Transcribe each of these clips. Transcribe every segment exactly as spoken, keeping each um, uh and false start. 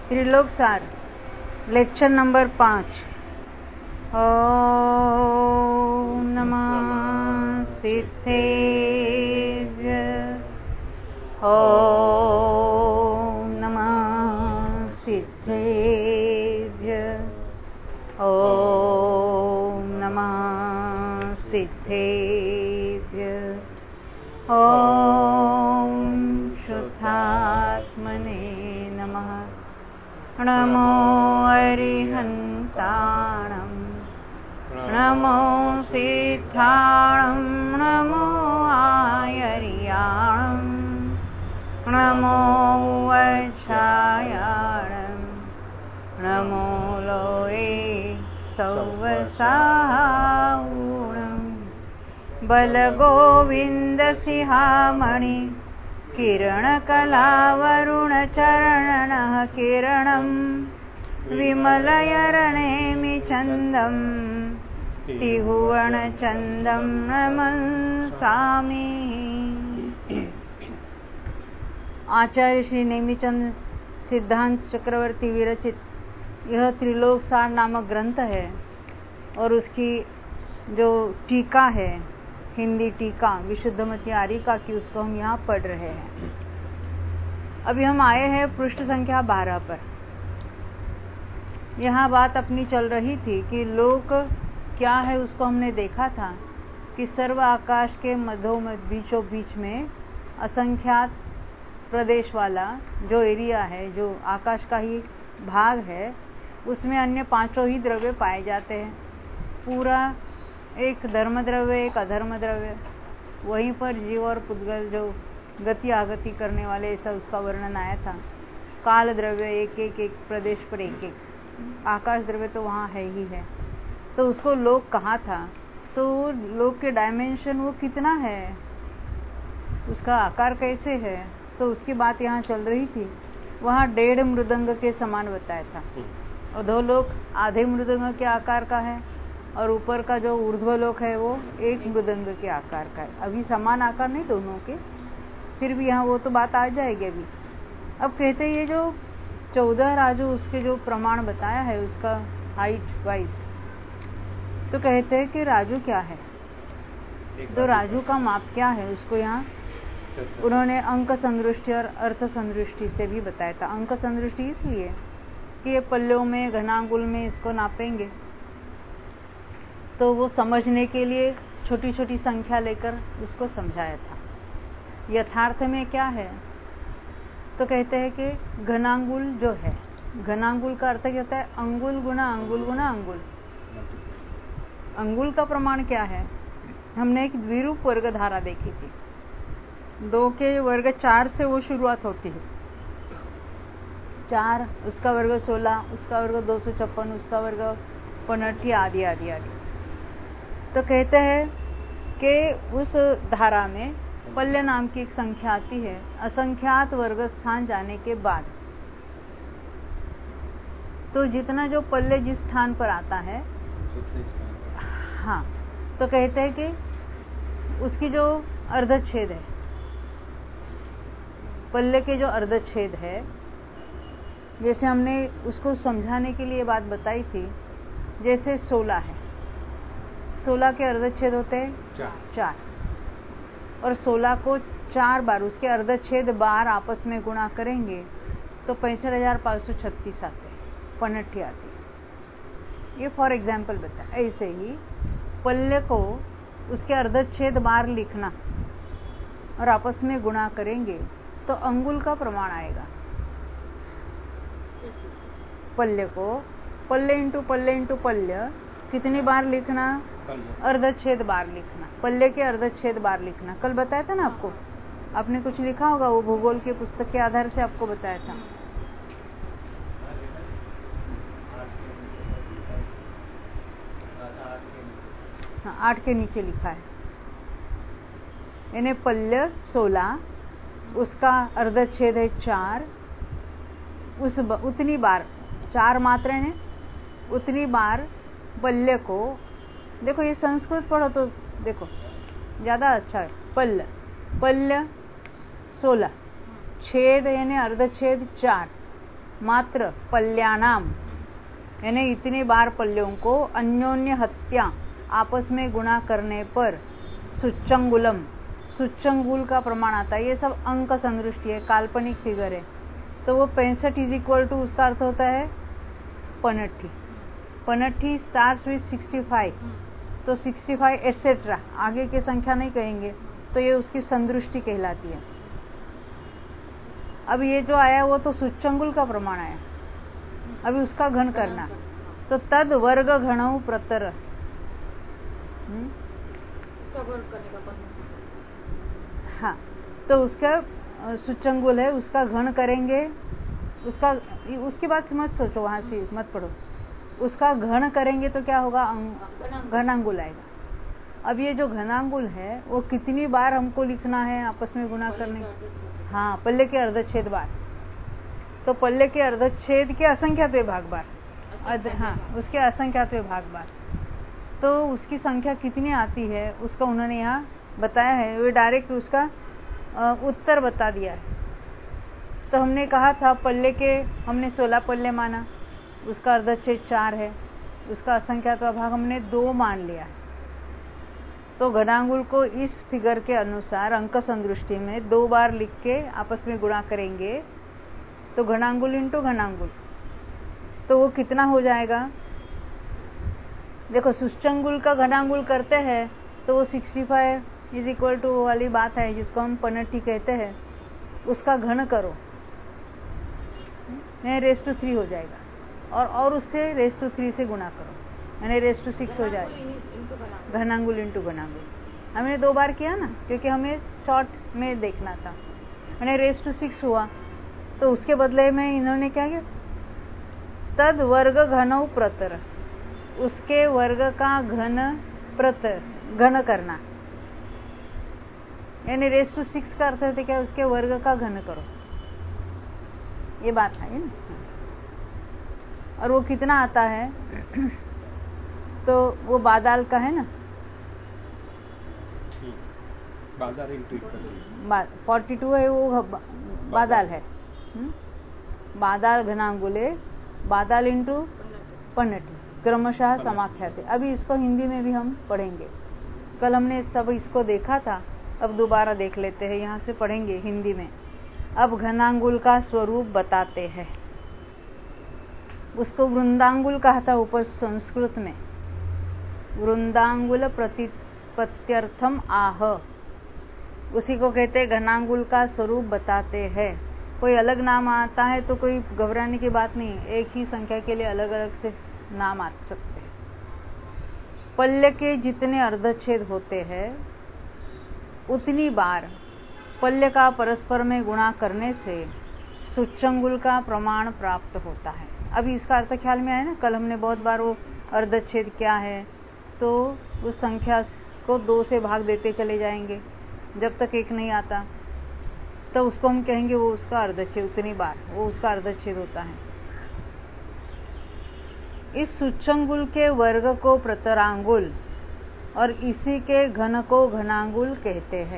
त्रिलोक सार lecture number पाँच। ओम नमः सिद्धेभ्य, ओम नमः सिद्धेभ्य, ओम नमः सिद्धेभ्य, ओम शुद्धात्मने नमः। नमो अरिहन्ताणं, नमो सिद्धाणं, नमो आयर्याणं, नमो वज्रायाणं, नमो लोये सौवसाऊणं। बलगोविन्दसिंहामणि किरणकलावरुणचरणः किरणं विमलयरणेमि चन्दं त्रिभुवनचन्दं नमस्सामि। आचार्य श्री नेमिचंद सिद्धांत चक्रवर्ती विरचित यह त्रिलोक सार नामक ग्रंथ है और उसकी जो टीका है, हिंदी टीका विशुद्धमती आर्यिका की, उसको हम यहाँ पढ़ रहे हैं। अभी हम आए हैं पृष्ठ संख्या बारह पर। यहाँ बात अपनी चल रही थी कि लोक क्या है, उसको हमने देखा था कि सर्व आकाश के मध्योमध्य बीचों बीच में असंख्यात प्रदेश वाला जो एरिया है, जो आकाश का ही भाग है, उसमें अन्य पांचों ही द्रव्य पाए जाते हैं। पूरा एक धर्म द्रव्य, एक अधर्म द्रव्य, वहीं पर जीव और पुद्गल जो गति आगति करने वाले, ऐसा उसका वर्णन आया था। काल द्रव्य एक एक एक प्रदेश पर एक एक, आकाश द्रव्य तो वहाँ है ही है। तो उसको लोक कहा था। तो लोक के डायमेंशन वो कितना है, उसका आकार कैसे है, तो उसकी बात यहाँ चल रही थी। वहाँ डेढ़ मृदंग के समान बताया था। अधोलोक आधे मृदंग के आकार का है और ऊपर का जो ऊर्ध्वलोक है वो एक मृदंग के आकार का है। अभी समान आकार नहीं दोनों के, फिर भी यहाँ वो तो बात आ जाएगी अभी। अब कहते ये जो चौदह राजू, उसके जो प्रमाण बताया है उसका हाइट वाइज, तो कहते हैं कि राजू क्या है, तो राजू का माप क्या है, उसको यहाँ उन्होंने अंक संदृष्टि और अर्थ संदृष्टि से भी बताया था। अंक संदृष्टि इसलिए कि ये पल्लों में, घनांगुल में इसको नापेंगे, तो वो समझने के लिए छोटी छोटी संख्या लेकर उसको समझाया था। यथार्थ में क्या है, तो कहते हैं कि घनांगुल जो है, घनांगुल का अर्थ क्या होता है, अंगुल गुना अंगुल गुना अंगुल। अंगुल का प्रमाण क्या है, हमने एक द्विरूप वर्ग धारा देखी थी। दो के वर्ग चार से वो शुरुआत होती है। चार, उसका वर्ग सोलह, उसका वर्ग दो सौ छप्पन, उसका वर्ग पनठी, आदि आदि आदि। तो कहते हैं कि उस धारा में पल्य नाम की एक संख्या आती है असंख्यात वर्ग स्थान जाने के बाद। तो जितना जो पल्य जिस स्थान पर आता है, हाँ, तो कहते हैं कि उसकी जो अर्धच्छेद है, पल्ले के जो अर्धच्छेद है, जैसे हमने उसको समझाने के लिए बात बताई थी, जैसे सोलह है, सोलह के अर्धच्छेद होते हैं चार, चार। और सोलह को चार बार उसके अर्धच्छेद बार आपस में गुणा करेंगे तो पैंसठ हजार पाँच सौ छत्तीस आते हैं, पनठी आती है। ये फॉर एग्जाम्पल बता। ऐसे ही पल्ले को उसके अर्धच्छेद बार लिखना और आपस में गुणा करेंगे तो अंगुल का प्रमाण आएगा। पल्ले को पल्ले इंटू पल्ले इंटू पल्य कितनी बार लिखना, अर्धच्छेद बार लिखना, पल्ले के अर्धच्छेद बार लिखना। कल बताया था ना आपको, आपने कुछ लिखा होगा, वो भूगोल के पुस्तक के आधार से आपको बताया था। हाँ, आठ के नीचे लिखा है, यानी पल्य सोलह, उसका अर्धच्छेद है चार, उस उतनी बार, चार मात्रा ने उतनी बार पल्य को, देखो ये संस्कृत पढ़ो तो देखो ज्यादा अच्छा है। पल्य, पल्य सोलह, छेद यानी अर्धच्छेद चार, मात्र पल्यानाम, यानी इतनी बार पल्यों को अन्योन्य हत्या आपस में गुणा करने पर सुच्चंगुलम, सुच्चंगुल का प्रमाण आता है। ये सब अंक संदृष्टि है, काल्पनिक फिगर है। तो वो पैंसठ इज इक्वल टू, उसका अर्थ होता है पनट्ठी। पनट्ठी स्टार्ट्स विथ सिक्सटी फाइव, तो सिक्सटी फाइव एटसेट्रा, आगे की संख्या नहीं कहेंगे, तो ये उसकी संदृष्टि कहलाती है। अब ये जो आया वो तो सुच्चंगुल का प्रमाण आया, अभी उसका घन करना, तो तद वर्ग घणौ प्रतर, हाँ, तो उसका सुच्चंगुल है, उसका घन करेंगे, उसका उसकी बात मत सोचो, वहां से मत पढ़ो, उसका घन करेंगे तो क्या होगा, घनांगुल आएगा। अब ये जो घनांगुल है वो कितनी बार हमको लिखना है आपस में गुणा करने, हाँ, पल्ले के अर्धच्छेद बार, तो पल्ले के अर्धच्छेद के असंख्यात भाग बार, हाँ, उसके असंख्यात भाग बार, तो उसकी संख्या कितनी आती है उसका उन्होंने यहाँ बताया है। वो डायरेक्ट उसका उत्तर बता दिया है। तो हमने कहा था पल्ले के, हमने सोलह पल्ले माना, उसका अर्धच्छेद चार है, उसका असंख्यात भाग हमने दो मान लिया। तो घनांगुल को इस फिगर के अनुसार अंक संदृष्टि में दो बार लिख के आपस में गुणा करेंगे, तो घनांगुल इंटू घनांगुल, तो वो कितना हो जाएगा। देखो सुच्चंगुल का घनांगुल करते हैं तो वो sixty five is equal to वाली बात है जिसको हम पनट्ठी कहते हैं, उसका घन करो, यानी रेस टू थ्री हो जाएगा, और और उससे रेस टू थ्री से गुणा करो, यानी रेस टू सिक्स हो जाएगा। घनांगुल इंटू घनांगुल हमने दो बार किया ना, क्योंकि हमें शॉर्ट में देखना था, यानी रेस टू सिक्स हुआ। तो उसके बदले में इन्होंने क्या किया, तद वर्ग घनौ प्रतर, उसके वर्ग का घन प्रतर, घन करना, यानी रेस टू सिक्स का अर्थ है क्या, उसके वर्ग का घन करो, ये बात है ना। और वो कितना आता है तो वो बादाल का है ना, फोर्टी टू है वो बादाल है, बादाल घनांगुले, बादाल इंटू पनट्ठी, क्रमशः समाख्याते। अभी इसको हिंदी में भी हम पढ़ेंगे, कल हमने सब इसको देखा था, अब दोबारा देख लेते हैं, यहाँ से पढ़ेंगे हिंदी में। अब घनांगुल का स्वरूप बताते हैं। उसको वृंदांगुल कहा था ऊपर संस्कृत में, वृंदांगुल प्रतिपत्त्यर्थम आह, उसी को कहते हैं घनांगुल का स्वरूप बताते हैं। कोई अलग नाम आता है तो कोई घबराने की बात नहीं, एक ही संख्या के लिए अलग अलग से नाम आ सकते हैं। पल्ले के जितने अर्धच्छेद होते हैं उतनी बार पल्ले का परस्पर में गुणा करने से सुच्चंगुल का प्रमाण प्राप्त होता है। अभी इसका अर्थ ख्याल में आया ना, कल हमने बहुत बार वो अर्धच्छेद क्या है, तो उस संख्या को दो से भाग देते चले जाएंगे जब तक एक नहीं आता, तो उसको हम कहेंगे वो उसका अर्धच्छेद, उतनी बार वो उसका अर्धच्छेद होता है। इस सुच्चंगुल के वर्ग को प्रतरांगुल और इसी के घन को घनांगुल कहते हैं।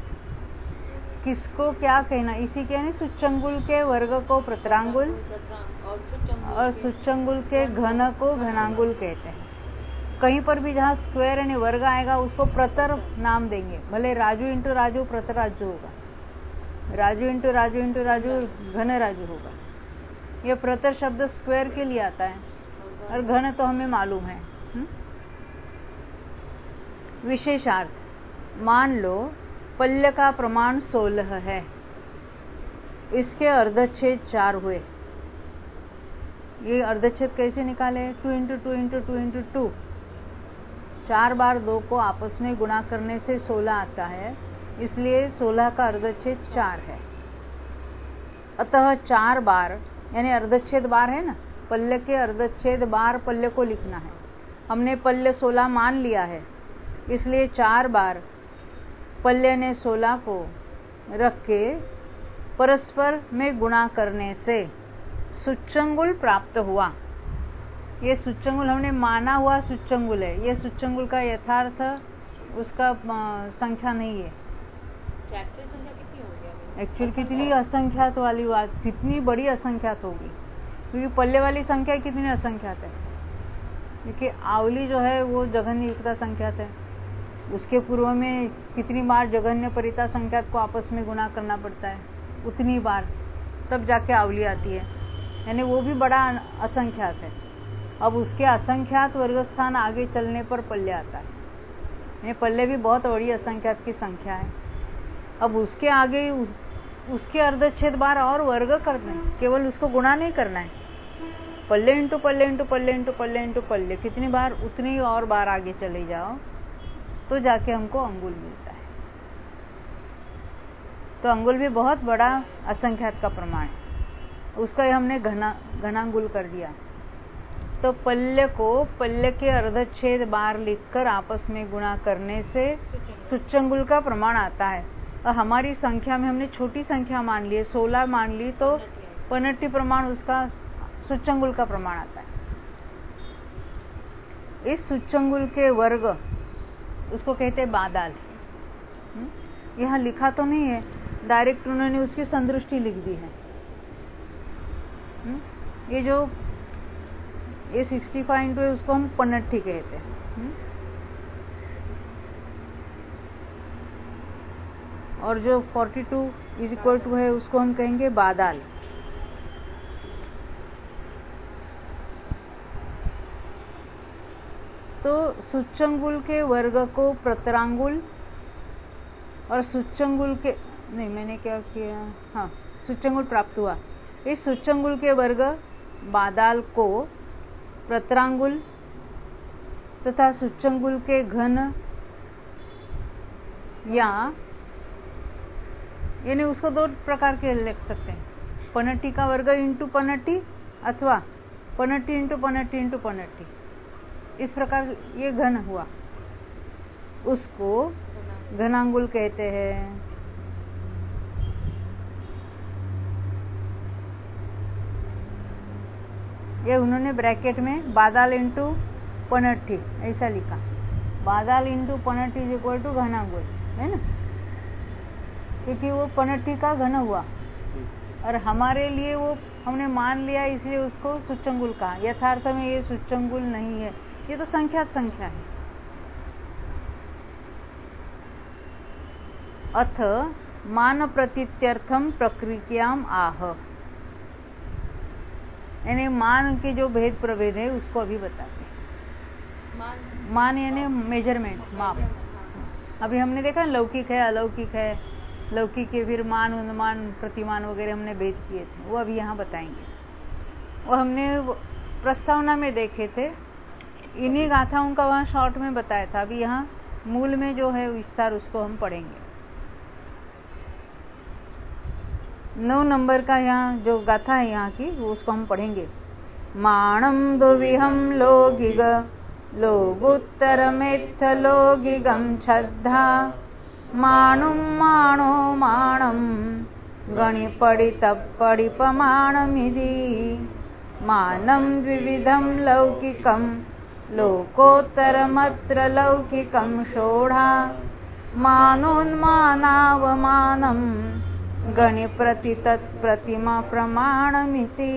किसको क्या कहना, इसी के नहीं, सुच्चंगुल के वर्ग को प्रतरांगुल और सुच्चंगुल के घन को घनांगुल कहते हैं। कहीं पर भी जहाँ स्क्वायर यानी वर्ग आएगा उसको प्रतर नाम देंगे, भले राजू इंटू राजू प्रतर राजू होगा, राजू इंटू राजू इंटू राजू घन राजू होगा। यह प्रतर शब्द स्क्वायर के लिए आता है और घन तो हमें मालूम है। हुँ? विशेषार्थ, मान लो पल्य का प्रमाण सोलह है, इसके अर्धच्छेद चार हुए। ये अर्धच्छेद कैसे निकाले, two into two into two into two, चार बार दो को आपस में गुणा करने से सोलह आता है, इसलिए सोलह का अर्धच्छेद चार है। अतः चार बार यानी अर्धच्छेद बार है ना, पल्ले के अर्धच्छेद बार पल्ले को लिखना है। हमने पल्ले सोलह मान लिया है, इसलिए चार बार पल्ले ने सोलह को रख के परस्पर में गुणा करने से सुच्चंगुल प्राप्त हुआ। ये सुच्चंगुल हमने माना हुआ सुच्चंगुल है, ये सुच्चंगुल का यथार्थ उसका संख्या नहीं है। एक्चुअल कितनी असंख्यात वाली बात, कितनी बड़ी असंख्यात होगी, क्योंकि पल्ले वाली संख्या कितनी असंख्यात है, क्योंकि आवली जो है वो जघन्य युक्ता संख्यात है, उसके पूर्व में कितनी बार जघन्य परिता संख्यात को आपस में गुना करना पड़ता है, उतनी बार, तब जाके आवली आती है, यानी वो भी बड़ा असंख्यात है। अब उसके असंख्यात वर्ग स्थान आगे चलने पर पल्ले आता है, यानी पल्ले भी बहुत बड़ी असंख्यात की संख्या है। अब उसके आगे उस, उसके अर्धच्छेद बार और वर्ग करना है, केवल उसको गुणा नहीं करना है। पल्ले इंटू पल्ले इंटू पल्ले इंटू पल्ले इंटू पल्ले कितनी बार, उतनी और बार आगे चले जाओ तो जाके हमको अंगुल मिलता है। तो अंगुल भी बहुत बड़ा असंख्यात का प्रमाण है, उसका हमने घना घनांगुल कर दिया। तो पल्ले को पल्ले के अर्धच्छेद बार लिखकर आपस में गुणा करने से सूच्यंगुल का प्रमाण आता है। और हमारी संख्या में हमने छोटी संख्या मान ली, सोलह मान ली, तो पनट्टी प्रमाण उसका सूच्यंगुल का प्रमाण आता है। इस सूच्यंगुल के वर्ग उसको कहते हैं बादाल। यहाँ लिखा तो नहीं है, डायरेक्ट उन्होंने उसकी संदृष्टि लिख दी है। ये जो ये सिक्सटी फाइव है उसको हम पनट्टी कहते हैं, और जो forty two is equal to है उसको हम कहेंगे बादाल। तो सूच्यंगुल के वर्ग को प्रतरांगुल और सूच्यंगुल के नहीं मैंने क्या किया हाँ सूच्यंगुल प्राप्त हुआ। इस सूच्यंगुल के वर्ग बादाल को प्रतरांगुल तथा सूच्यंगुल के घन या यानी उसको दो प्रकार के लिख सकते हैं, पनट्टी का वर्ग इंटू पनट्टी अथवा पनट्टी इंटू पनट्टी इंटू पनट्टी। इस प्रकार ये घन हुआ, उसको घनांगुल कहते हैं। ये उन्होंने ब्रैकेट में बादाल इंटू पनट्टी ऐसा लिखा, बादाल इंटू पनट्टी इज इक्वल टू घनांगुल, है ना, क्योंकि वो पनट्टी का घन हुआ और हमारे लिए वो हमने मान लिया, इसलिए उसको सूच्यंगुल कहा। यथार्थ में ये सूच्यंगुल नहीं है, ये तो संख्यात संख्या है। अथ मान प्रतीत्यर्थम प्रक्रियाम आह, यानी मान के जो भेद प्रभेद है उसको अभी बताते हैं। मान, मान यानी मेजरमेंट, माप। अभी हमने देखा लौकिक है, अलौकिक है, लौकिक के फिर मान, अनुमान, प्रतिमान वगैरह हमने भेद किए थे, वो अभी यहाँ बताएंगे। वो हमने प्रस्तावना में देखे थे, इन्हीं गाथाओं का वहाँ शॉर्ट में बताया था। अभी यहाँ मूल में जो है विस्तार उसको हम पढ़ेंगे। नौ नंबर का यहाँ जो गाथा है यहाँ की वो उसको हम पढ़ेंगे। माणम दुविहम लोगिग लोगुत्तरमेत्थ लोगिगम छद्धा माणुम माणो माणम गणिपड़ि तप्पड़ि पमाणमिति मानम द्विविधम लौकिकम लोकोत्तरमत्र लौकिकम षोडा मानोन्मानावमानम गणिप्रति तत्प्रतिमा प्रमाणमिति।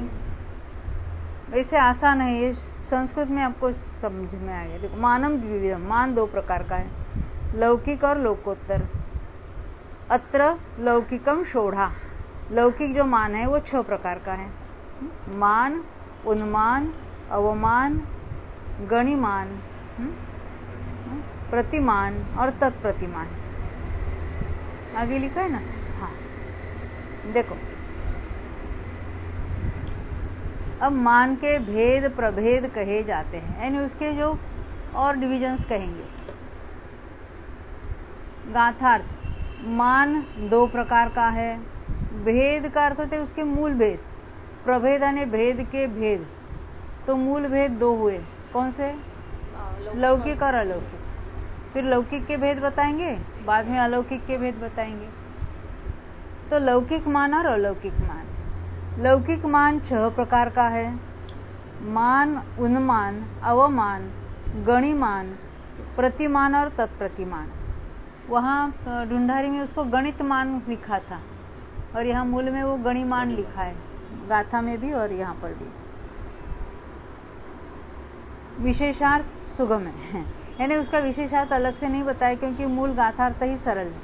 वैसे आसान है, ये संस्कृत में आपको समझ में आएगा। देखो, मानम द्विविधम, मान दो प्रकार का है, लौकिक और लोकोत्तर। अत्र लौकिकम षोडा, लौकिक जो मान है वो छह प्रकार का है। मान, उन्मान, अवमान, गणिमान, प्रतिमान और तत्प्रतिमान। आगे लिखा है ना, हाँ देखो। अब मान के भेद प्रभेद कहे जाते हैं, यानी उसके जो और डिविजन्स कहेंगे। गाथार्थ, मान दो प्रकार का है, भेद का अर्थ होते उसके मूल भेद, प्रभेद यानी भेद के भेद। तो मूल भेद दो हुए, कौन से? लौकिक और अलौकिक। फिर लौकिक के भेद बताएंगे, बाद में अलौकिक के भेद बताएंगे। तो लौकिक मान और अलौकिक मान। लौकिक मान छह प्रकार का है, मान, उन्मान, अवमान, गणिमान, प्रतिमान और तत्प्रतिमान। वहाँ ढूंढारी में उसको गणित मान लिखा था और यहाँ मूल में वो गणिमान लिखा है। गाथा में भी और यहाँ पर भी। विशेषार्थ सुगम है, यानी उसका विशेषार्थ अलग से नहीं बताया क्योंकि मूल गाथार्थ ही सरल है।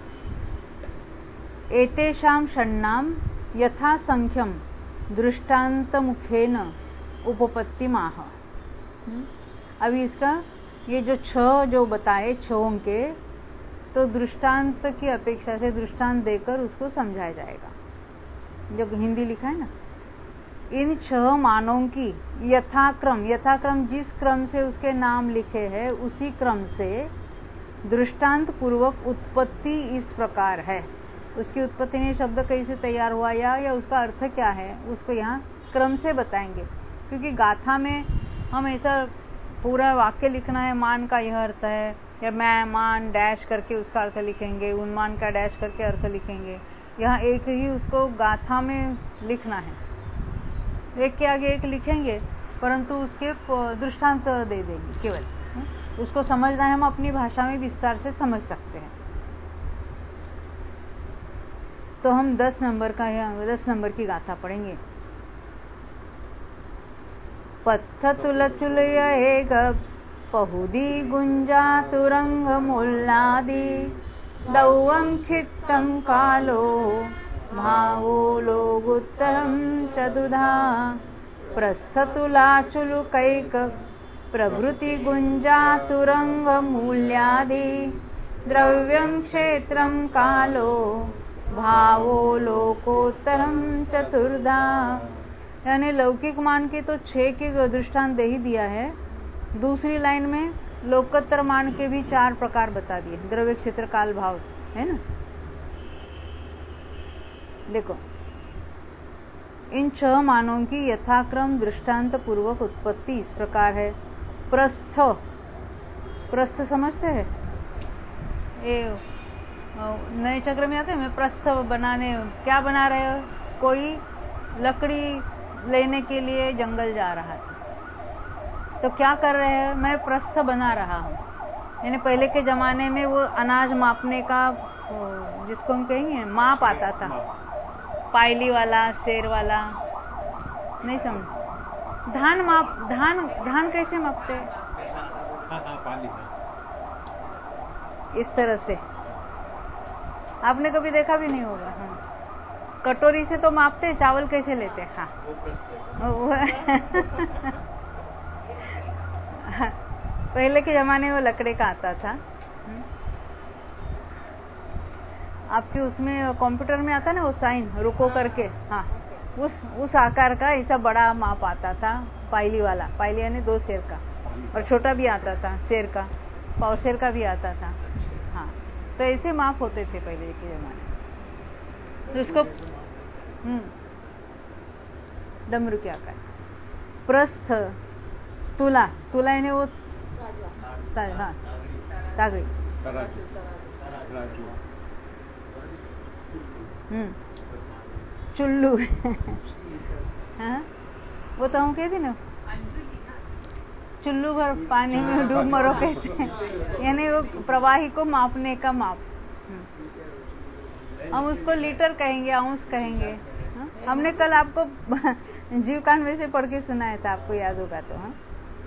एतेषां षण्णाम यथा संख्यम दृष्टांत मुखेन उपपत्तिमाह। अभी इसका ये जो छह जो बताए छहों के, तो दृष्टांत की अपेक्षा से दृष्टांत देकर उसको समझाया जाएगा। जो हिंदी लिखा है ना, इन छह मानों की यथाक्रम, यथाक्रम जिस क्रम से उसके नाम लिखे हैं उसी क्रम से दृष्टांत पूर्वक उत्पत्ति इस प्रकार है। उसकी उत्पत्ति ने शब्द कैसे तैयार हुआ या, या उसका अर्थ क्या है, उसको यहाँ क्रम से बताएंगे। क्योंकि गाथा में हम ऐसा पूरा वाक्य लिखना है, मान का यह अर्थ है, या मैं मान डैश करके उसका अर्थ लिखेंगे, उन्मान का डैश करके अर्थ लिखेंगे। यहाँ एक ही उसको गाथा में लिखना है, एक के आगे एक लिखेंगे, परंतु उसके दृष्टांत दे देंगे केवल। उसको समझना है, हम अपनी भाषा में विस्तार से समझ सकते हैं। तो हम दस नंबर का दस नंबर की गाथा पढ़ेंगे। पत्थ तुल चुलय पहुदी गुंजा तुरंग मुल्लादि दौवं खित्तं कालो भावो लोगुत्तरं चतुधा प्रस्थतुलाचुलुकैक प्रभृति गुंजा तुरंग मूल्यादि द्रव्यं क्षेत्रं कालो भावो लोकोत्तरम चतुर्धा। यानी लौकिक मान के तो छह के दृष्टांत दे ही दिया है, दूसरी लाइन में लोकोत्तर मान के भी चार प्रकार बता दिए, द्रव्य क्षेत्र काल भाव, है ना। देखो, इन छह मानों की यथाक्रम दृष्टांत पूर्वक उत्पत्ति इस प्रकार है। प्रस्थ, प्रस्थ समझते हैं, ये नए चक्र में आते हैं। मैं प्रस्थ बनाने, क्या बना रहे हो, कोई लकड़ी लेने के लिए जंगल जा रहा है, तो क्या कर रहे हैं, मैं प्रस्थ बना रहा हूँ। यानी पहले के जमाने में वो अनाज मापने का, जिसको हम कहेंगे माप आता था, पायली वाला, शेर वाला, नहीं समझ, धान माप, धान धान कैसे मापते हैं, इस तरह से। आपने कभी देखा भी नहीं होगा। हाँ, कटोरी से तो मापते, चावल कैसे लेते। हाँ, पहले के जमाने में वो लकड़े का आता था। आपके उसमें कंप्यूटर में आता ना वो साइन रुको करके, हाँ, उस उस आकार का ऐसा बड़ा माप आता था, पायली वाला, पायली यानी दो शेर का, और छोटा भी आता था शेर का, पाव शेर का भी आता था। हाँ, तो ऐसे माप होते थे पहले के जमाने। जिसको हम्म डमरू क्या आकार, प्रस्थ, तुला, तुला यानी वो हाँ तागड़ी, हम्म चुल्लू हाँ, वो तो हम कहते ना, चुल्लू भर पानी में डूब मरो कहते हैं, यानी वो प्रवाही को मापने का माप। हम उसको लीटर कहेंगे, अंश कहेंगे। हा? हमने कल आपको जीवकांड में से पढ़ के सुनाया था, आपको याद होगा तो। हाँ,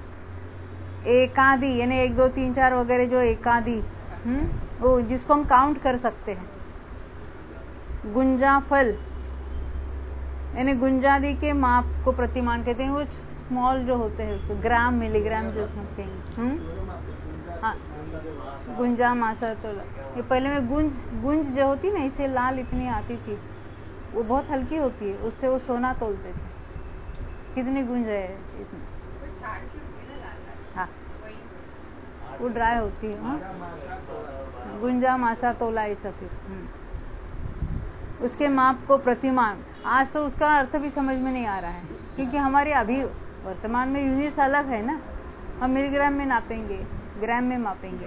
एकादि यानी एक दो तीन चार वगैरह, जो एकादि, हम्म वो जिसको हम काउंट कर सकते हैं। गुंजाफल यानी गुंजादि के माप को प्रतिमान कहते हैं, वो स्मॉल जो होते हैं उसको ग्राम मिलीग्राम जो समझते हैं। हम्म हाँ, गुंजा मासा तो ये पहले में गुंज गुंज जो होती ना, इसे लाल इतनी आती थी, वो बहुत हल्की होती है, उससे वो सोना तोलते थे। कितनी गुंज है इसमें, हाँ वो ड्राई होती है। हाँ? गुंजा मासा तोला ये सब। उसके माप को प्रतिमान, आज तो उसका अर्थ भी समझ में नहीं आ रहा है, क्योंकि हमारे अभी वर्तमान में यूनिट्स अलग है ना, हम मिलीग्राम में नापेंगे, ग्राम में मापेंगे।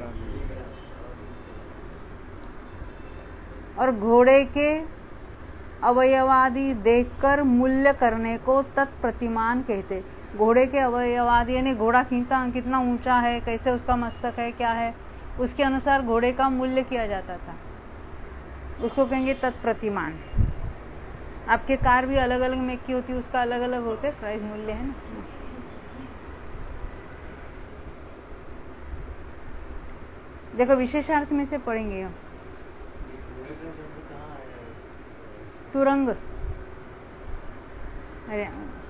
और घोड़े के अवयवादि देखकर मूल्य करने को तत्प्रतिमान कहते। घोड़े के अवयवादि यानी घोड़ा कितना कितना ऊंचा है, कैसे उसका मस्तक है, क्या है, उसके अनुसार घोड़े का मूल्य किया जाता था, उसको कहेंगे तत्प्रतिमान। आपके कार भी अलग अलग मेक की होती है, उसका अलग अलग होते प्राइस मूल्य है ना। देखो विशेषार्थ में से पढ़ेंगे हम। तुरंग, अरे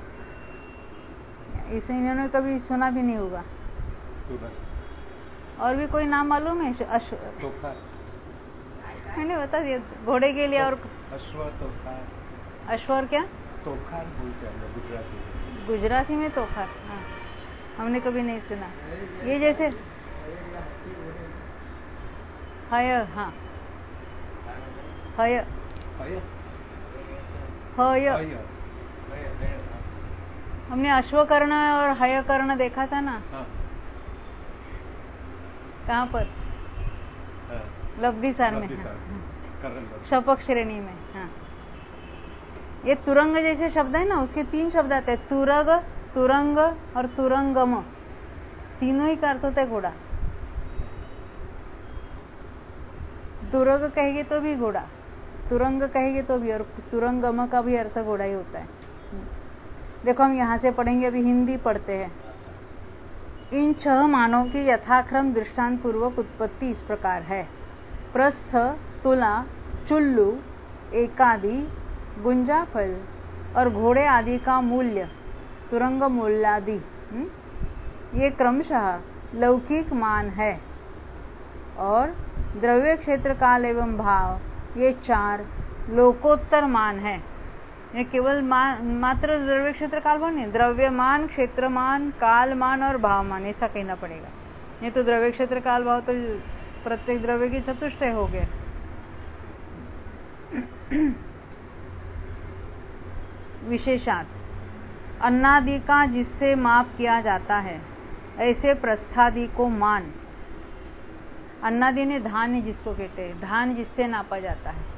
इसे इन्होंने कभी सुना भी नहीं होगा। और भी कोई नाम मालूम है? अश्व, मैंने बता दिया घोड़े के लिए। और अश्व, तोखार। अश्व और क्या? तोखार बोलते हैं गुजराती। गुजराती में तोखार, हाँ हमने कभी नहीं सुना। ये जैसे हय, हाँ हय हय, हमने अश्वकर्ण और हयकर्ण देखा था ना। हाँ। कहाँ पर? लब्धि सार में, शपक श्रेणी में। हाँ ये तुरंग जैसे शब्द है ना, उसके तीन शब्द आते हैं, तुरग, तुरंग और तुरंगम। तीनों ही का अर्थ होता है घोड़ा। तुरग कहेंगे तो भी घोड़ा, तुरंग कहेंगे तो भी, और तुरंगम का भी अर्थ घोड़ा ही होता है। देखो हम यहाँ से पढ़ेंगे, अभी हिंदी पढ़ते हैं। इन छह मानों की यथाक्रम दृष्टांत पूर्वक उत्पत्ति इस प्रकार है। प्रस्थ, तुला, चुल्लू, एकादि, गुंजाफल और घोड़े आदि का मूल्य, तुरंग मूल्यादि, ये क्रमशः लौकिक मान है। और द्रव्य, क्षेत्र, काल एवं भाव, ये चार लोकोत्तर मान है। ये केवल मान, मात्र द्रव्य, क्षेत्र, काल भाव नहीं, द्रव्यमान, क्षेत्रमान, कालमान और भावमान, ऐसा कहना पड़ेगा। नहीं तो द्रव्य, क्षेत्र, काल, भाव तो प्रत्येक द्रव्य की चतुष्टय हो गए। विशेषार्थ, अन्नादि का जिससे माप किया जाता है, ऐसे प्रस्थादि को मान। अन्नादि ने धान्य जिसको कहते हैं, धान जिससे नापा जाता है।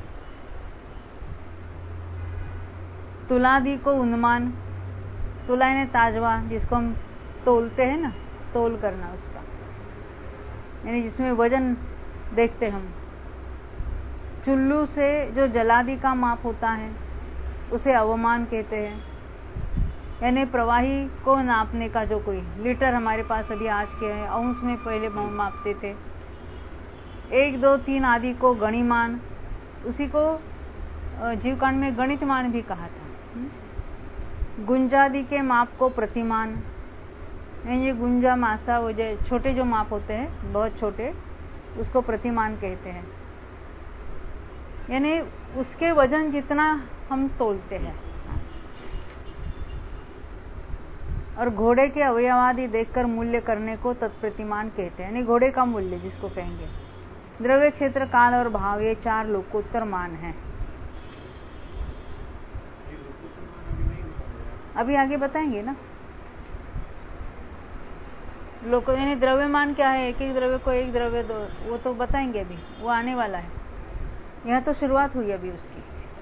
तुलादि को उन्मान, तुला ने ताजवा, जिसको हम तोलते हैं ना, तोल करना उसका, यानी जिसमें वजन देखते हम। चुल्लू से जो जलादि का माप होता है उसे अवमान कहते हैं, यानी प्रवाही को नापने का जो कोई लीटर हमारे पास अभी आज के हैं, अंश में पहले मापते थे। एक, दो, तीन आदि को गणिमान, उसी को जीवकांड में गणितमान भी कहा था। गुंजादि के माप को प्रतिमान, ये गुंजा, मासा, वो जो छोटे जो माप होते हैं बहुत छोटे, उसको प्रतिमान कहते हैं, यानी उसके वजन जितना हम तोलते हैं। और घोड़े के अवयवादि देखकर मूल्य करने को तत्प्रतिमान कहते हैं, यानी घोड़े का मूल्य जिसको कहेंगे। द्रव्य, क्षेत्र, काल और भाव, ये चार लोकोत्तर मान हैं। अभी आगे बताएंगे ना। लोक यानी द्रव्यमान क्या है, एक एक द्रव्य को एक द्रव्य दो, वो तो बताएंगे अभी, वो आने वाला है। यह तो शुरुआत हुई अभी उसकी।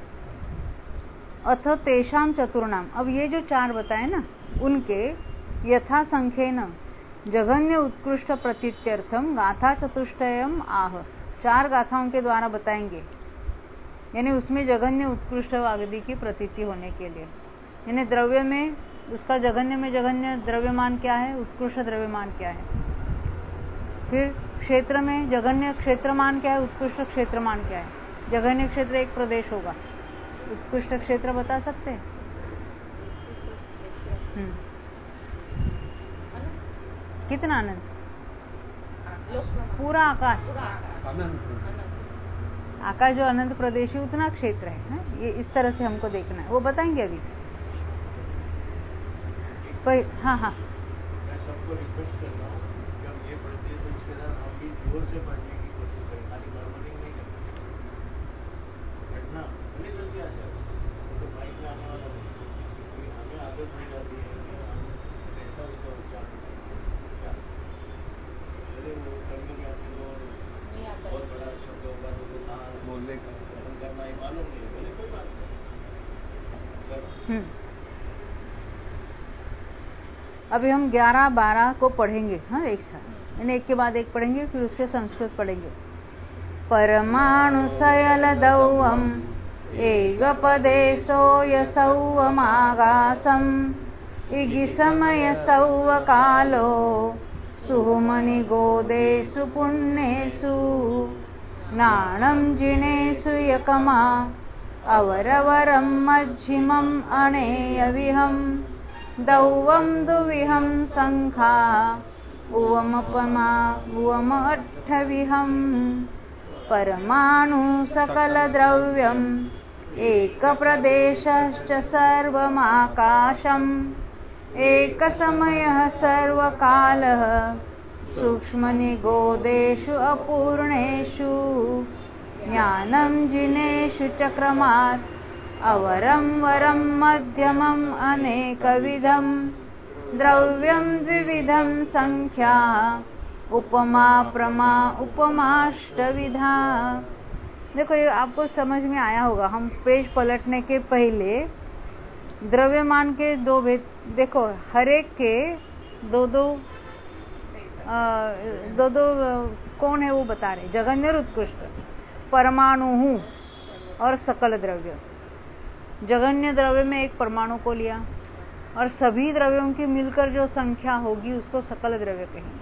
अथ तेषाम चतुर्णाम, अब ये जो चार बताए ना, उनके यथा संख्येन जघन्य उत्कृष्ट प्रतीत्यर्थम गाथा चतुष्टयम आह, चार गाथाओं के द्वारा बताएंगे, यानी उसमें जघन्य उत्कृष्ट आदि की प्रतीति होने के लिए। यानी द्रव्य में उसका जघन्य में जघन्य द्रव्यमान क्या है, उत्कृष्ट द्रव्यमान क्या है। फिर क्षेत्र में जघन्य क्षेत्रमान क्या है, उत्कृष्ट क्षेत्रमान क्या है। जघन्य क्षेत्र एक प्रदेश होगा, उत्कृष्ट क्षेत्र बता सकते हैं? कितना अनंत? पूरा आकाश, आकाश जो अनंत प्रदेश है उतना क्षेत्र है, है? ये इस तरह से हमको देखना है, वो बताएंगे अभी। हाँ हाँ, मैं सबको रिक्वेस्ट कर रहा हूँ, जब ये पढ़ते हैं तो उसके साथ हम भी जोर से पढ़ने की कोशिश करें, खाली बर्बादिंग नहीं करते। घटना भले जल्दी आ जाए तो बाइक में आने वाला नहीं, क्योंकि हमें आदत नहीं जाती है कि हम ऐसा उसका उच्चारण क्या चले, वो करने के आते लोग बहुत बड़ा शब्द होगा तो कहाँ बोलने का करना ही मालूम नहीं, बोले कोई बात नहीं। अभी हम ग्यारह बारह को पढ़ेंगे, हाँ एक साथ, यानी एक के बाद एक पढ़ेंगे, फिर उसके संस्कृत पढ़ेंगे। परमाणु सयल दौम एकपदेशो यसौवमागासम् इगिसमयसौवकालो सुमनिगोदेषु पुण्येषु नाणं जिनेषु यकमा अवरवरं मध्यमम् अणेयविहं दौवं दुविहं संखा उवमपमा उवम अट्ठविहं परमाणु सकलद्रव्यम् एकप्रदेशश्च सर्वमाकाशम् एकसमयः सर्वकालः सूक्ष्मनिगोदेषु अपूर्णेषु ज्ञानं जिनेषु चक्रमात् अवरं वरं मध्यमम् अनेकविधं द्रव्यं द्विविधं संख्या उपमा प्रमा उपमाष्टविधा। देखो ये आपको समझ में आया होगा। हम पेज पलटने के पहले द्रव्यमान के दो भेद देखो, हर एक के दो दो आ, दो दो कौन है वो बता रहे, जगन्य और उत्कृष्ट, परमाणु हूँ और सकल द्रव्य। जगन्य द्रव्य में एक परमाणु को लिया और सभी द्रव्यों की मिलकर जो संख्या होगी उसको सकल द्रव्य कहेंगे।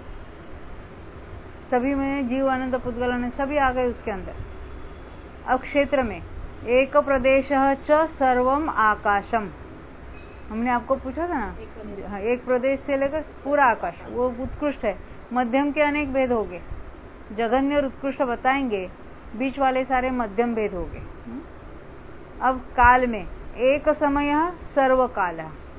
सभी में जीव आनंद पुद्गल सभी आ गए उसके अंदर। अब क्षेत्र में एक प्रदेश च सर्वम आकाशम, हमने आपको पूछा था ना, एक प्रदेश से लेकर पूरा आकाश, वो उत्कृष्ट है। मध्यम के अनेक भेद हो गए, जघन्य और उत्कृष्ट बताएंगे, बीच वाले सारे मध्यम भेद हो गए। अब काल में एक समय सर्व काल,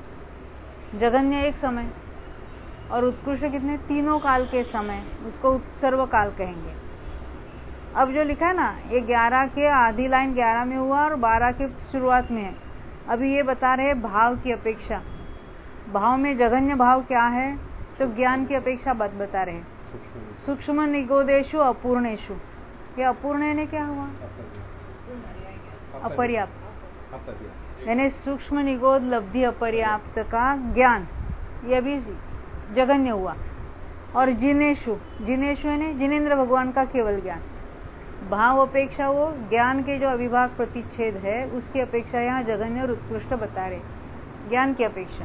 जघन्य एक समय और उत्कृष्ट कितने, तीनों काल के समय, उसको सर्व काल कहेंगे। अब जो लिखा है ना, ये ग्यारह के आधी लाइन ग्यारह में हुआ और बारह के शुरुआत में है। अभी ये बता रहे भाव की अपेक्षा। भाव में जघन्य भाव क्या है, तो ज्ञान की अपेक्षा बात बता रहे। सूक्ष्म निगोदेशु अपूर्णेशु, ये अपूर्ण ने क्या हुआ, अपर्याप्त, यानी सूक्ष्म निगोद लब्धि अपर्याप्त का ज्ञान, ये भी जघन्य हुआ। और जिनेशु, जिनेशु यानी जिनेन्द्र भगवान का केवल ज्ञान। भाव अपेक्षा वो ज्ञान के जो अविभाग प्रतिच्छेद है उसकी अपेक्षा यहाँ जघन्य और उत्कृष्ट बता रहे, ज्ञान की अपेक्षा।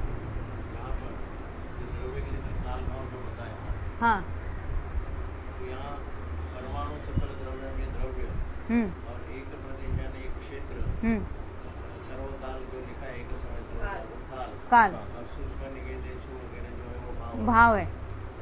हाँ, तो यहाँ परमाणु सकल द्रव्य में द्रव्य और एक प्रदेश यानी एक क्षेत्र, सर्वकाल जो लिखा है, एक समय काल काल और सूक्ष्म निगोदेशु वगैरह जो है वो भाव भाव है।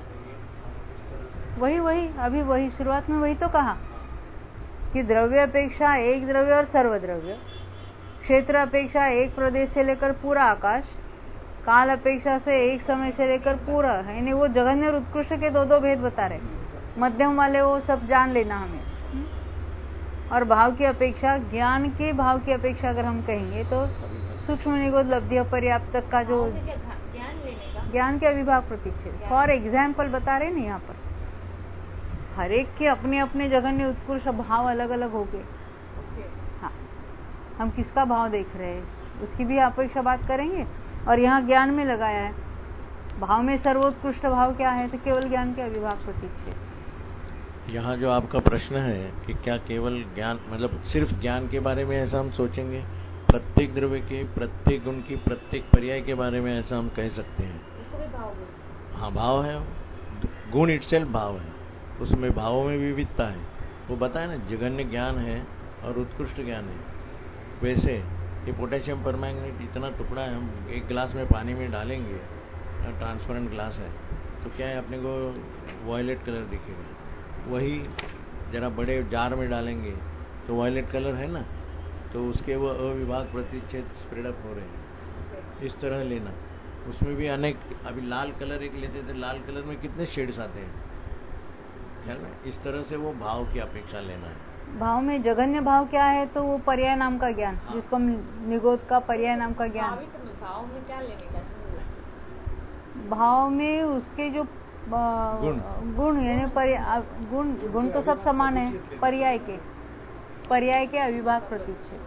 वही वही अभी वही शुरुआत में वही तो कहा कि द्रव्य अपेक्षा एक द्रव्य और सर्वद्रव्य, क्षेत्र अपेक्षा एक प्रदेश से लेकर पूरा आकाश, काल अपेक्षा से एक समय से लेकर पूरा, यानी वो जघन्य और उत्कृष्ट के दो दो भेद बता रहे। मध्यम वाले वो सब जान लेना हमें। और भाव की अपेक्षा, ज्ञान के भाव की अपेक्षा अगर हम कहेंगे तो सूक्ष्म निगोद लब्धि अपर्याप्त तक का जो ज्ञान के अविभाग प्रतिच्छेद, फॉर एग्जाम्पल बता रहे ना, यहाँ पर हर एक के अपने अपने जघन्य उत्कृष्ट भाव अलग अलग हो गए। हाँ, हम किसका भाव देख रहे हैं उसकी भी अपेक्षा बात करेंगे। और यहाँ ज्ञान में लगाया है, भाव में सर्वोत्कृष्ट भाव क्या है, तो केवल ज्ञान के अविभाग प्रतिच्छेद। यहाँ जो आपका प्रश्न है कि क्या केवल ज्ञान, मतलब सिर्फ ज्ञान के बारे में ऐसा हम सोचेंगे, प्रत्येक द्रव्य के, प्रत्येक गुण की, प्रत्येक पर्याय के बारे में ऐसा हम कह सकते हैं? हाँ, भाव है, गुण इटसेल्फ भाव है, उसमें भावों में विविधता है। वो बताए ना, जघन्य ज्ञान है और उत्कृष्ट ज्ञान है। वैसे ये पोटेशियम परमैंगनेट इतना टुकड़ा है, हम एक गिलास में पानी में डालेंगे, ट्रांसपेरेंट ग्लास है, तो क्या है, अपने को वायलेट कलर दिखेगा। वही जरा बड़े जार में डालेंगे तो वायलेट कलर है ना, तो उसके वो अविभाग प्रतिच्छेद स्प्रेड अप हो रहे हैं। इस तरह लेना, उसमें भी अनेक, अभी लाल कलर एक लेते थे, लाल कलर में कितने शेड्स आते हैं, है ना। इस तरह से वो भाव की अपेक्षा लेना है। भाव में जघन्य भाव क्या है, तो वो पर्याय नाम का ज्ञान, हाँ। जिसको हम निगोद का पर्याय नाम का ज्ञान। भाव में क्या लेने का, भाव में उसके जो गुण गुण यानी पर्याय, गुण गुण तो सब समान है, पर्याय के पर्याय के अविभाग प्रतिच्छेद।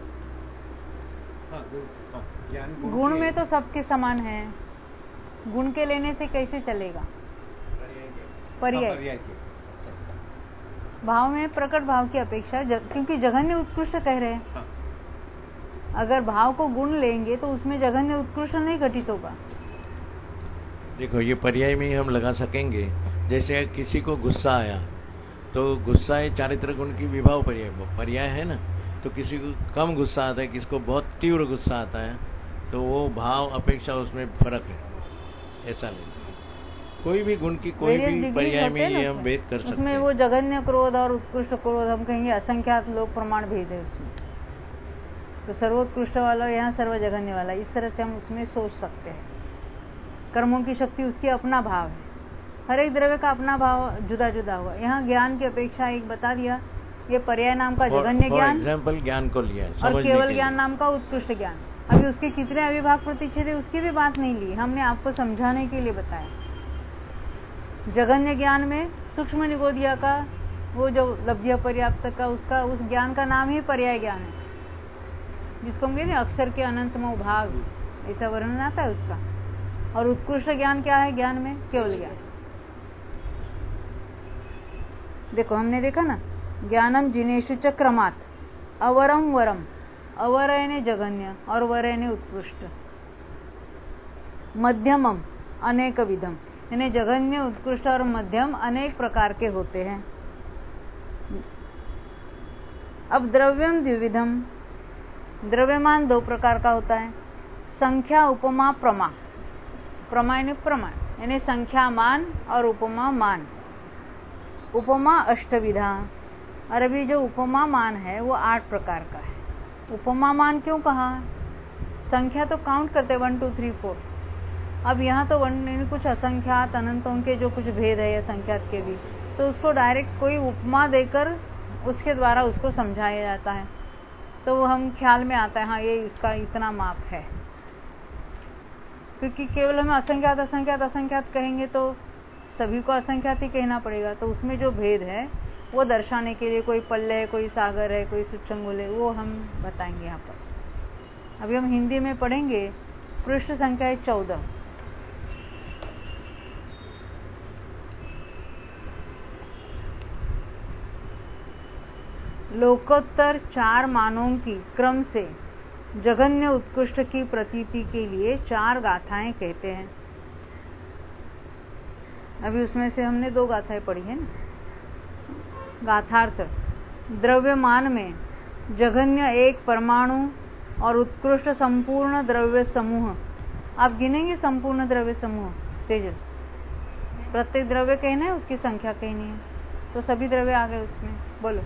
गुण में तो सबके समान है, गुण के लेने से कैसे चलेगा, पर्याय। भाव में प्रकट भाव की अपेक्षा, जग, क्योंकि जघन्य उत्कृष्ट कह रहे हैं, अगर भाव को गुण लेंगे तो उसमें जघन्य उत्कृष्ट नहीं घटित होगा। देखो ये पर्याय में ही हम लगा सकेंगे। जैसे किसी को गुस्सा आया तो गुस्सा है चारित्र गुण की विभाव पर्याय पर्याय है ना। तो किसी को कम गुस्सा आता है, किसी को बहुत तीव्र गुस्सा आता है, तो वो भाव अपेक्षा उसमें फर्क है, ऐसा नहीं। कोई भी गुण की कोई भी पर्याय में ये हम भेद कर सकते हैं। उसमें वो जघन्य क्रोध और उत्कृष्ट क्रोध हम कहेंगे असंख्यात लोक प्रमाण भेद है उसमें। तो सर्वोत्कृष्ट वाला यहाँ सर्व जघन्य वाला, इस तरह से हम उसमें सोच सकते हैं। कर्मों की शक्ति उसकी अपना भाव है, हर एक द्रव्य का अपना भाव जुदा जुदा हुआ। यहाँ ज्ञान की अपेक्षा एक बता दिया, ये पर्याय नाम का जघन्य ज्ञान, एग्जाम्पल ज्ञान को लिया है, और केवल ज्ञान नाम का उत्कृष्ट ज्ञान। अभी उसके कितने अविभाग प्रतिच्छेद है उसकी भी बात नहीं ली, हमने आपको समझाने के लिए बताया। जघन्य ज्ञान में सूक्ष्म निगोदिया का वो जो लब्ध्य पर्याप्त का उसका उस ज्ञान का नाम ही पर्याय ज्ञान है, जिसको हम कहते हैं अक्षर के अनंतमो भाग, ऐसा वर्णन आता है उसका। और उत्कृष्ट ज्ञान क्या है? ज्ञान में केवल ज्ञान। देखो हमने देखा ना, ज्ञानम जिनेषु च क्रमात् अवरम वरम, अवर यानी जघन्य और वर यानी उत्कृष्ट। मध्यमम अनेक विधम, यानी जघन्य उत्कृष्ट और मध्यम अनेक प्रकार के होते हैं। अब द्रव्यम द्विविधम, द्रव्यमान दो प्रकार का होता है, संख्या उपमा प्रमा। प्रमा यानी प्रमाण, यानी संख्या मान और उपमा मान। उपमा अष्टविधा, और अभी जो उपमा मान है वो आठ प्रकार का है। उपमा मान क्यों कहा? संख्या तो काउंट करते वन टू थ्री फोर, अब यहाँ तो वन कुछ असंख्यात अनंतों के जो कुछ भेद है असंख्यात के भी, तो उसको डायरेक्ट कोई उपमा देकर उसके द्वारा उसको समझाया जाता है, तो वो हम ख्याल में आता है हाँ ये इसका इतना माप है। क्योंकि केवल हम असंख्यात असंख्यात असंख्यात कहेंगे तो सभी को असंख्यात ही कहना पड़ेगा, तो उसमें जो भेद है वो दर्शाने के लिए कोई पल्ले है, कोई सागर है, कोई सुचंगुल है, वो हम बताएंगे यहाँ पर। अभी हम हिंदी में पढ़ेंगे, पृष्ठ संख्या है चौदह। लोकोत्तर चार मानों की क्रम से जघन्य उत्कृष्ट की प्रतीति के लिए चार गाथाएं कहते हैं। अभी उसमें से हमने दो गाथाएं पढ़ी है ना। गाथार्थ, द्रव्यमान में जघन्य एक परमाणु और उत्कृष्ट संपूर्ण द्रव्य समूह। आप गिनेंगे संपूर्ण द्रव्य समूह तेजल, प्रत्येक द्रव्य कहना है, उसकी संख्या कहनी है, तो सभी द्रव्य आ गए उसमें। बोलो।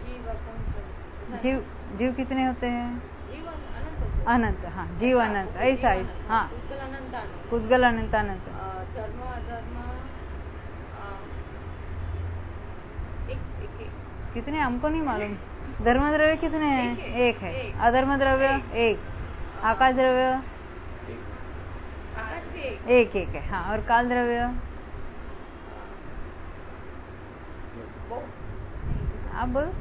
जीव जीव कितने होते हैं? अनंत। हाँ जीव अनंत, ऐसा ऐसा। हाँ उद्गल अनंत अनंत। कितने हमको नहीं मालूम। धर्म द्रव्य कितने हैं? एक है। अधर्म द्रव्य एक, आकाश द्रव्य एक एक है। हाँ और काल द्रव्य आप बोलो।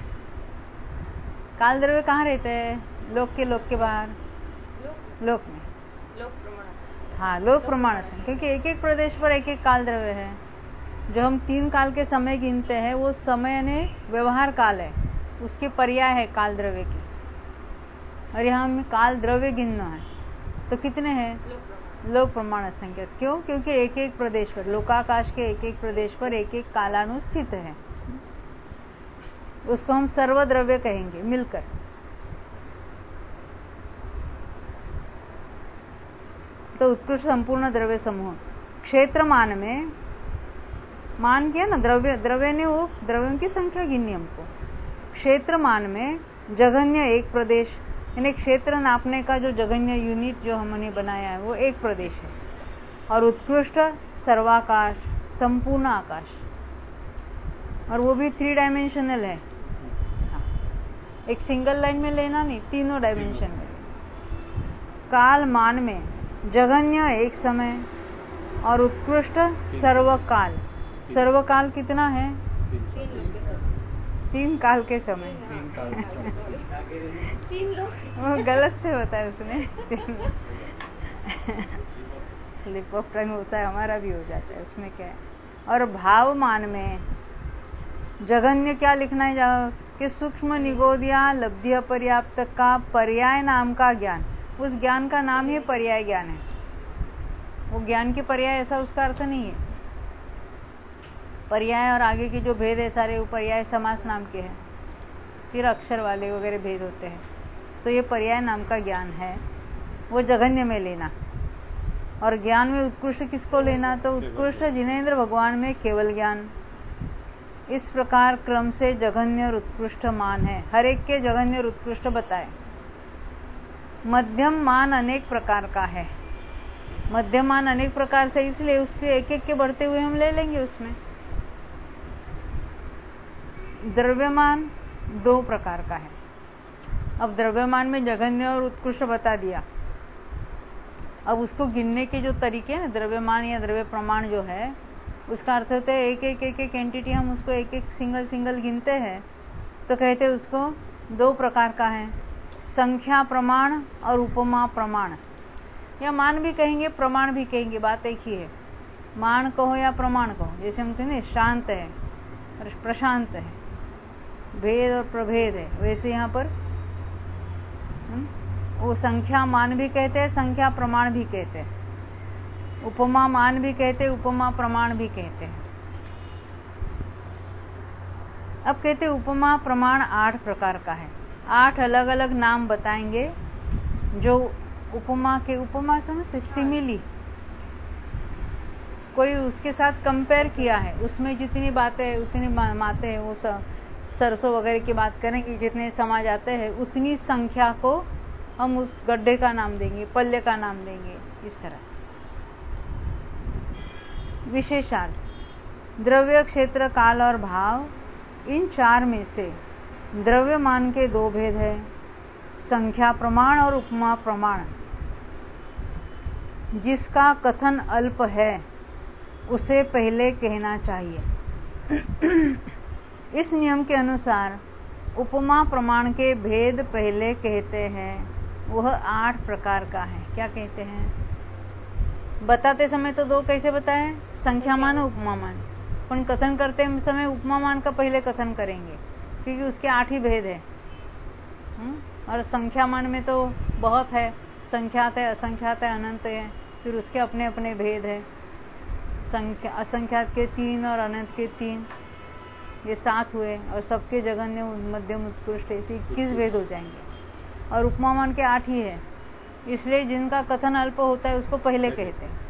काल द्रव्य कहाँ रहते हैं? लोक के लोक के बाहर, लोक में, लोक प्रमाण। हाँ लोक प्रमाण से, क्योंकि एक एक प्रदेश पर एक एक काल द्रव्य है। जो हम तीन काल के समय गिनते हैं वो समय यानी व्यवहार काल है, उसके पर्याय है काल द्रव्य की। और यहाँ हमें काल द्रव्य गिनना है, तो कितने हैं? लोक प्रमाण संख्या। क्यों? क्योंकि एक एक प्रदेश पर, लोकाकाश के एक एक प्रदेश पर एक एक कालानुस्थित है, उसको हम सर्वद्रव्य कहेंगे मिलकर। तो उत्कृष्ट संपूर्ण द्रव्य समूह। क्षेत्र मान में, मान किया ना, द्रव्य द्रव्य ने वो द्रव्यों की संख्या गिनी हमको। क्षेत्र मान में जघन्य एक प्रदेश, यानी क्षेत्र नापने का जो जघन्य यूनिट जो हमने बनाया है वो एक प्रदेश है। और उत्कृष्ट सर्वाकाश, संपूर्ण आकाश, और वो भी थ्री डायमेंशनल है। हाँ। एक सिंगल लाइन में लेना नहीं, तीनों डायमेंशन में। काल मान में जघन्य एक समय और उत्कृष्ट सर्वकाल। सर्वकाल कितना है? तीन काल के समय। वो गलत से होता है उसमें स्लिप ऑफ टंग होता है, हमारा भी हो जाता है, उसमें क्या है। और भाव मान में जघन्य क्या लिखना है? कि सूक्ष्म निगोद या लब्धि अपर्याप्त का पर्याय नाम का ज्ञान, उस ज्ञान का नाम ही पर्याय ज्ञान है। वो ज्ञान की पर्याय ऐसा उसका अर्थ नहीं है। पर्याय और आगे के जो भेद है सारे वो पर्याय समास नाम के हैं, फिर अक्षर वाले वगैरह भेद होते हैं। तो ये पर्याय नाम का ज्ञान है, वो जघन्य में लेना। और ज्ञान में उत्कृष्ट किसको लेना? तो उत्कृष्ट जिनेंद्र भगवान में केवल ज्ञान। इस प्रकार क्रम से जघन्य और उत्कृष्ट मान है, हर एक के जघन्य और उत्कृष्ट बताए। मध्यम मान अनेक प्रकार का है। मध्यम मान अनेक प्रकार से इसलिए उसके एक एक के बढ़ते हुए हम ले लेंगे। उसमें द्रव्यमान दो प्रकार का है। अब द्रव्यमान में जघन्य और उत्कृष्ट बता दिया। अब उसको गिनने के जो तरीके हैं, द्रव्यमान या द्रव्य प्रमाण जो है, उसका अर्थ होता है एक एक एक एक एंटिटी हम उसको एक एक सिंगल सिंगल गिनते हैं तो कहते हैं उसको दो प्रकार का है, संख्या प्रमाण और उपमा प्रमाण। या मान भी कहेंगे, प्रमाण भी कहेंगे, बात एक ही है। मान कहो या प्रमाण कहो, जैसे हम कहेंगे शांत है और प्रशांत है, भेद और प्रभेद है, वैसे यहाँ पर हुँ? वो संख्या मान भी कहते हैं, संख्या प्रमाण भी कहते हैं, उपमा मान भी कहते हैं, उपमा प्रमाण भी कहते हैं। अब कहते हैं उपमा प्रमाण आठ प्रकार का है। आठ अलग अलग नाम बताएंगे जो उपमा के, उपमा समझ सिमिली, कोई उसके साथ कंपेयर किया है, उसमें जितनी बातें हैं उतनी माते हैं, वो सरसों वगैरह की बात करेंगे, जितने समाज आते हैं उतनी संख्या को हम उस गड्ढे का नाम देंगे, पल्ले का नाम देंगे, इस तरह। विशेषार्थ द्रव्य, क्षेत्र, काल और भाव, इन चार में से द्रव्यमान के दो भेद है, संख्या प्रमाण और उपमा प्रमाण। जिसका कथन अल्प है उसे पहले कहना चाहिए। इस नियम के अनुसार उपमा प्रमाण के भेद पहले कहते हैं। वह आठ प्रकार का है। क्या कहते हैं? बताते समय तो दो कैसे बताए, संख्या मान और उपमा मान, पर कथन करते समय उपमा मान का पहले कथन करेंगे क्योंकि उसके आठ ही भेद है। और संख्या मान में तो बहुत है, संख्यात है, असंख्यात है, अनंत है, फिर उसके अपने अपने भेद है। संख्या असंख्यात के तीन और अनंत के तीन, ये सात हुए, और सबके जघन्य, मध्यम, उत्कृष्ट, ऐसे इक्कीस भेद हो जाएंगे। और उपमा मान के आठ ही है, इसलिए जिनका कथन अल्प होता है उसको पहले कहते हैं।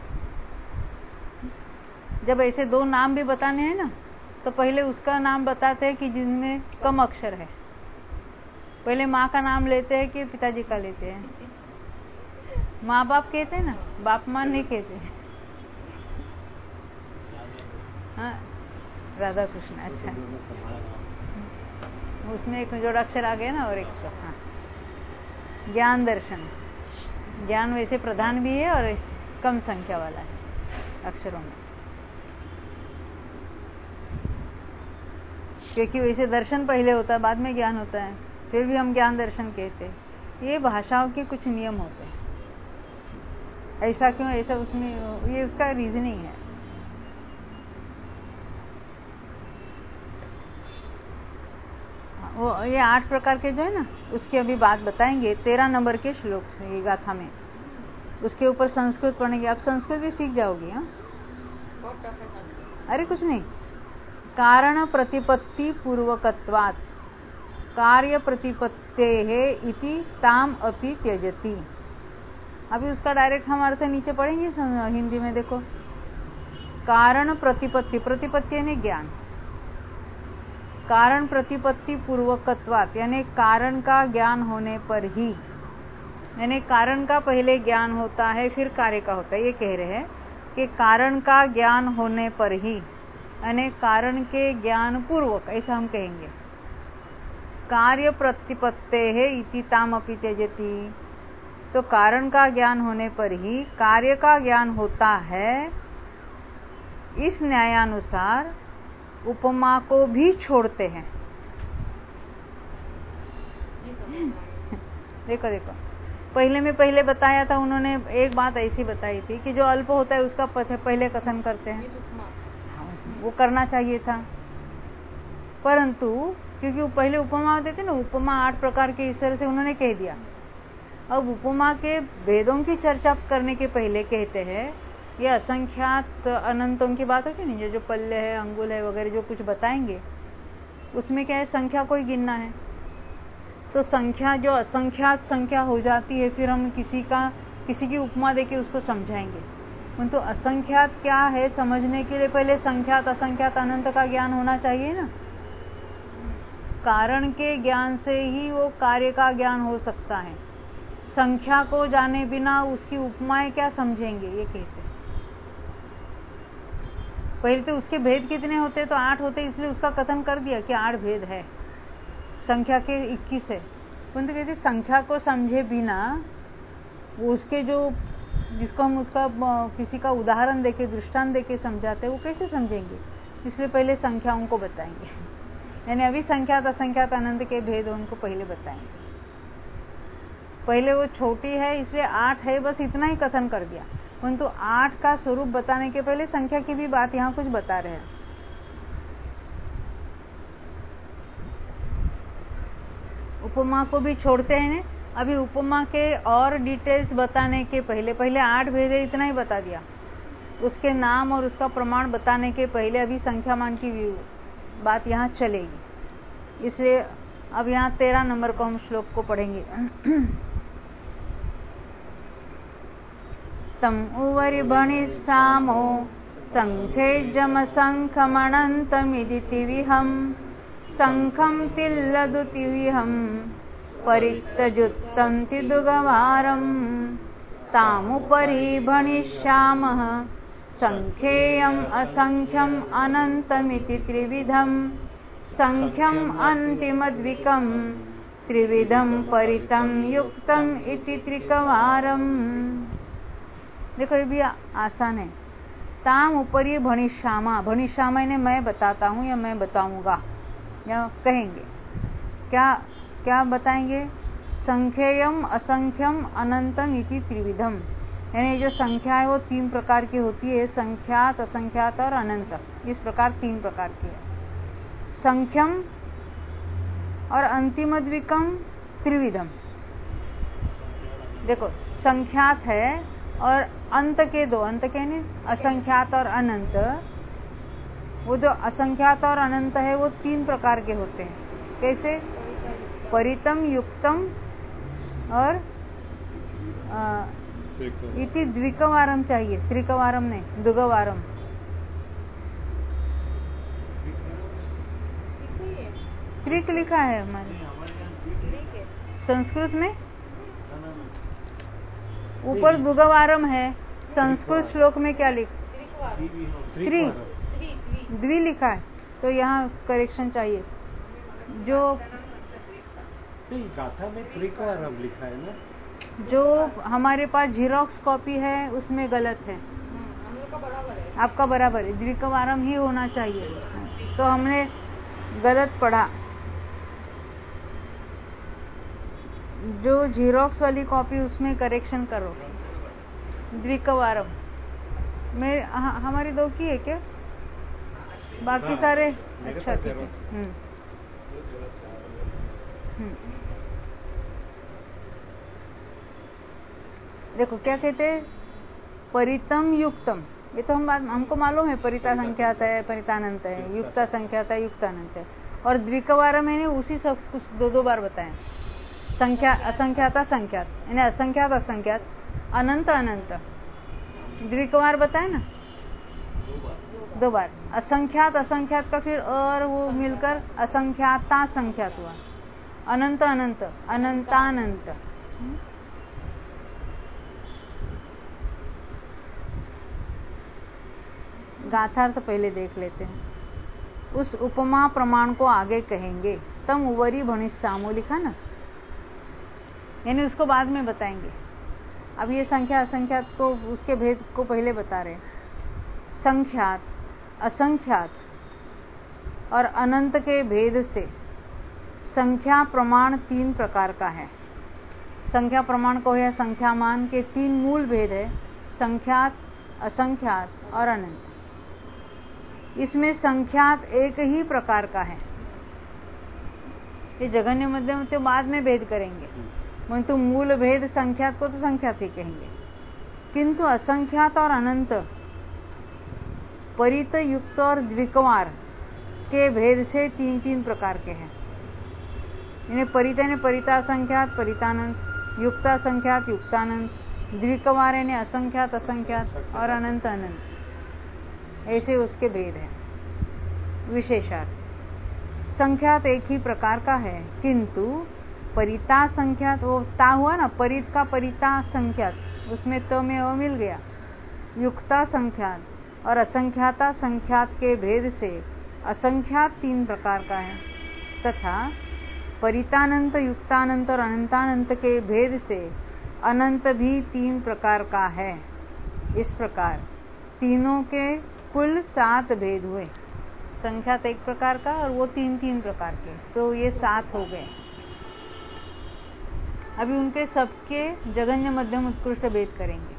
जब ऐसे दो नाम भी बताने हैं ना, तो पहले उसका नाम बताते हैं कि जिनमें कम अक्षर है। पहले माँ का नाम लेते हैं कि पिताजी का लेते हैं? माँ बाप कहते हैं ना, बाप माँ नहीं कहते। हाँ, राधा कृष्ण, अच्छा, उसमें एक जोड़ाक्षर आ गया ना, और एक हाँ। ज्ञान दर्शन, ज्ञान वैसे प्रधान भी है और कम संख्या वाला है अक्षरों में, क्योंकि वैसे दर्शन पहले होता है, बाद में ज्ञान होता है, फिर भी हम ज्ञान दर्शन कहते हैं। ये भाषाओं के कुछ नियम होते हैं। ऐसा क्यों, ऐसा उसमें, ये उसका रीजनिंग है। वो ये आठ प्रकार के जो है ना, उसकी अभी बात बताएंगे तेरह नंबर के श्लोक से, ये गाथा में। उसके ऊपर संस्कृत पढ़ेंगे। आप संस्कृत भी सीख जाओगी। हाँ, अरे कुछ नहीं। कारण प्रतिपत्ति पूर्वकत्वात् कार्य प्रतिपत्तेः इति ताम अपि त्यजति। अभी उसका डायरेक्ट हम अर्थ नीचे पढ़ेंगे हिंदी में। देखो, कारण प्रतिपत्ति, प्रतिपत्ति यानी ज्ञान, कारण प्रतिपत्ति पूर्वकत्वात् यानी कारण का ज्ञान होने पर ही, यानी कारण का पहले ज्ञान होता है फिर कार्य का होता है। ये कह रहे हैं कि कारण का ज्ञान होने पर ही, यानी कारण के ज्ञान पूर्वक, ऐसा हम कहेंगे। कार्य प्रतिपत्तेः इति ताम अपि त्यजति, तो कारण का ज्ञान होने पर ही कार्य का ज्ञान होता है। इस न्यायानुसार उपमा को भी छोड़ते हैं। देखो देखो, पहले में पहले बताया था उन्होंने, एक बात ऐसी बताई थी कि जो अल्प होता है उसका पहले कथन करते हैं, वो करना चाहिए था। परंतु क्योंकि वो पहले उपमा देते ना, उपमा आठ प्रकार के इस तरह से उन्होंने कह दिया। अब उपमा के भेदों की चर्चा करने के पहले कहते हैं ये असंख्यात अनंतों की बात होती नहीं, जो पल्ले है, अंगुल है वगैरह जो कुछ बताएंगे उसमें क्या है, संख्या को ही गिनना है। तो संख्या जो असंख्यात संख्या हो जाती है, फिर हम किसी का किसी की उपमा देके उसको समझाएंगे। परंतु तो असंख्यात क्या है समझने के लिए पहले संख्यात असंख्यात अनंत का ज्ञान होना चाहिए ना। कारण के ज्ञान से ही वो कार्य का ज्ञान हो सकता है। संख्या को जाने बिना उसकी उपमाएं क्या समझेंगे, ये कहते हैं। पहले तो उसके भेद कितने होते, तो आठ होते, इसलिए उसका कथन कर दिया कि आठ भेद है, संख्या के इक्कीस है। परंतु कहते संख्या को समझे बिना उसके जो जिसको हम उसका किसी का उदाहरण देके दृष्टांत देके समझाते हैं वो कैसे समझेंगे, इसलिए पहले संख्याओं को बताएंगे। यानी अभी संख्यात असंख्यात अनंत के भेद उनको पहले बताएंगे। पहले वो छोटी है इसलिए आठ है, बस इतना ही कथन कर दिया। परंतु आठ का स्वरूप बताने के पहले संख्या की भी बात यहाँ कुछ बता रहे हैं। उपमा को भी छोड़ते हैं। अभी उपमा के और डिटेल्स बताने के पहले पहले आठ भेद है इतना ही बता दिया, उसके नाम और उसका प्रमाण बताने के पहले अभी संख्या मान की बात यहाँ चलेगी। इसलिए अब यहाँ तेरह नंबर को हम श्लोक को पढ़ेंगे। तम उवरि भणिष्यामो संख्येजम संखमनन्तमिदिति विहम् संखं तिल्लदुति विहम् परिक्तजुत्तं तिदुगवारम् तामुपरि भणिष्यामः संख्येयम् असंख्यम् अनन्तमिति त्रिविधम् संख्यम् अन्तिमद्विकम् त्रिविधम् परितं युक्तम् इति त्रिकवारम्। देखो ये भी आसान है। ताम ऊपरी भणिष्यामा, भणिष्यामा ने मैं बताता हूँ या मैं बताऊंगा या कहेंगे, क्या क्या बताएंगे, संख्येयम असंख्यम अनंतम इति त्रिविधम। यानी जो संख्या है वो तीन प्रकार की होती है, संख्यात असंख्यात और अनंत, इस प्रकार तीन प्रकार की है। संख्यम और अंतिमद्विकम त्रिविधम। देखो संख्यात है और अंत के दो, अंत के नहीं असंख्यात और अनंत, वो जो असंख्यात और अनंत है वो तीन प्रकार के होते हैं। कैसे, परितम युक्तम और इति द्विकवारम चाहिए, त्रिकवारम नहीं दुगवारम। त्रिक लिखा है हमारे संस्कृत में, ऊपर दुगवारम है, संस्कृत श्लोक में क्या लिख, त्रि द्वि लिखा है, तो यहाँ करेक्शन चाहिए। जो गाथा में त्रिकवारम लिखा है ना, जो हमारे पास जीरोक्स कॉपी है उसमें गलत है, आपका बराबर है, द्विकवारम ही होना चाहिए, तो हमने गलत पढ़ा। जो जीरोक्स वाली कॉपी उसमें करेक्शन करो, द्विकवारम में हमारी दो की है क्या, बाकी सारे अच्छा ठीक है। हम्म हम्म देखो क्या कहते हैं, परितम युक्तम, ये तो हम बात हमको मालूम है, परिता संख्यात है, परितानंत है, युक्ता संख्यात है, युक्तानंत है। और द्विकवारम मैंने उसी सब कुछ दो दो बार बताया, संख्या असंख्यात संख्यात, यानी असंख्यात असंख्यात, अनंत अनंत, द्विकवार बताए ना दो बार। असंख्यात असंख्यात का फिर और वो मिलकर असंख्याता संख्यात हुआ, अनंत अनंत अनंतानंत। गाथार्थ पहले देख लेते हैं, उस उपमा प्रमाण को आगे कहेंगे। तम उवरी भणिष्यामो लिखा ना, यानी उसको बाद में बताएंगे। अब ये संख्या असंख्यात को उसके भेद को पहले बता रहे। संख्यात असंख्यात और अनंत के भेद से संख्या प्रमाण तीन प्रकार का है। संख्या प्रमाण को या संख्या मान के तीन मूल भेद है, संख्यात असंख्यात और अनंत। इसमें संख्यात एक ही प्रकार का है, ये जघन्य मध्यम तो बाद में भेद करेंगे, परंतु मूल भेद संख्यात को तो संख्यात ही कहेंगे। किंतु असंख्यात और अनंत परित, युक्त और द्विकवार के भेद से तीन तीन प्रकार के हैं। इन्हें परित ने परिता संख्यात परितानंत, युक्ता संख्यात युक्तानंत, द्विकवार ने असंख्यात असंख्यात और अनंत अनंत, ऐसे उसके भेद हैं। विशेषार्थ संख्यात एक ही प्रकार का है, किंतु परिता संख्यात, वो ता हुआ ना, परित का परिता संख्यात, उसमें तो में वो मिल गया। युक्ता संख्यात और असंख्याता संख्यात के भेद से असंख्यात तीन प्रकार का है, तथा परितानंत, युक्तानंत और अनंतानंत के भेद से अनंत भी तीन प्रकार का है। इस प्रकार तीनों के कुल सात भेद हुए। संख्यात एक प्रकार का और वो तीन तीन प्रकार के, तो ये सात हो गए। अभी उनके सबके जघन्य मध्यम उत्कृष्ट भेद करेंगे।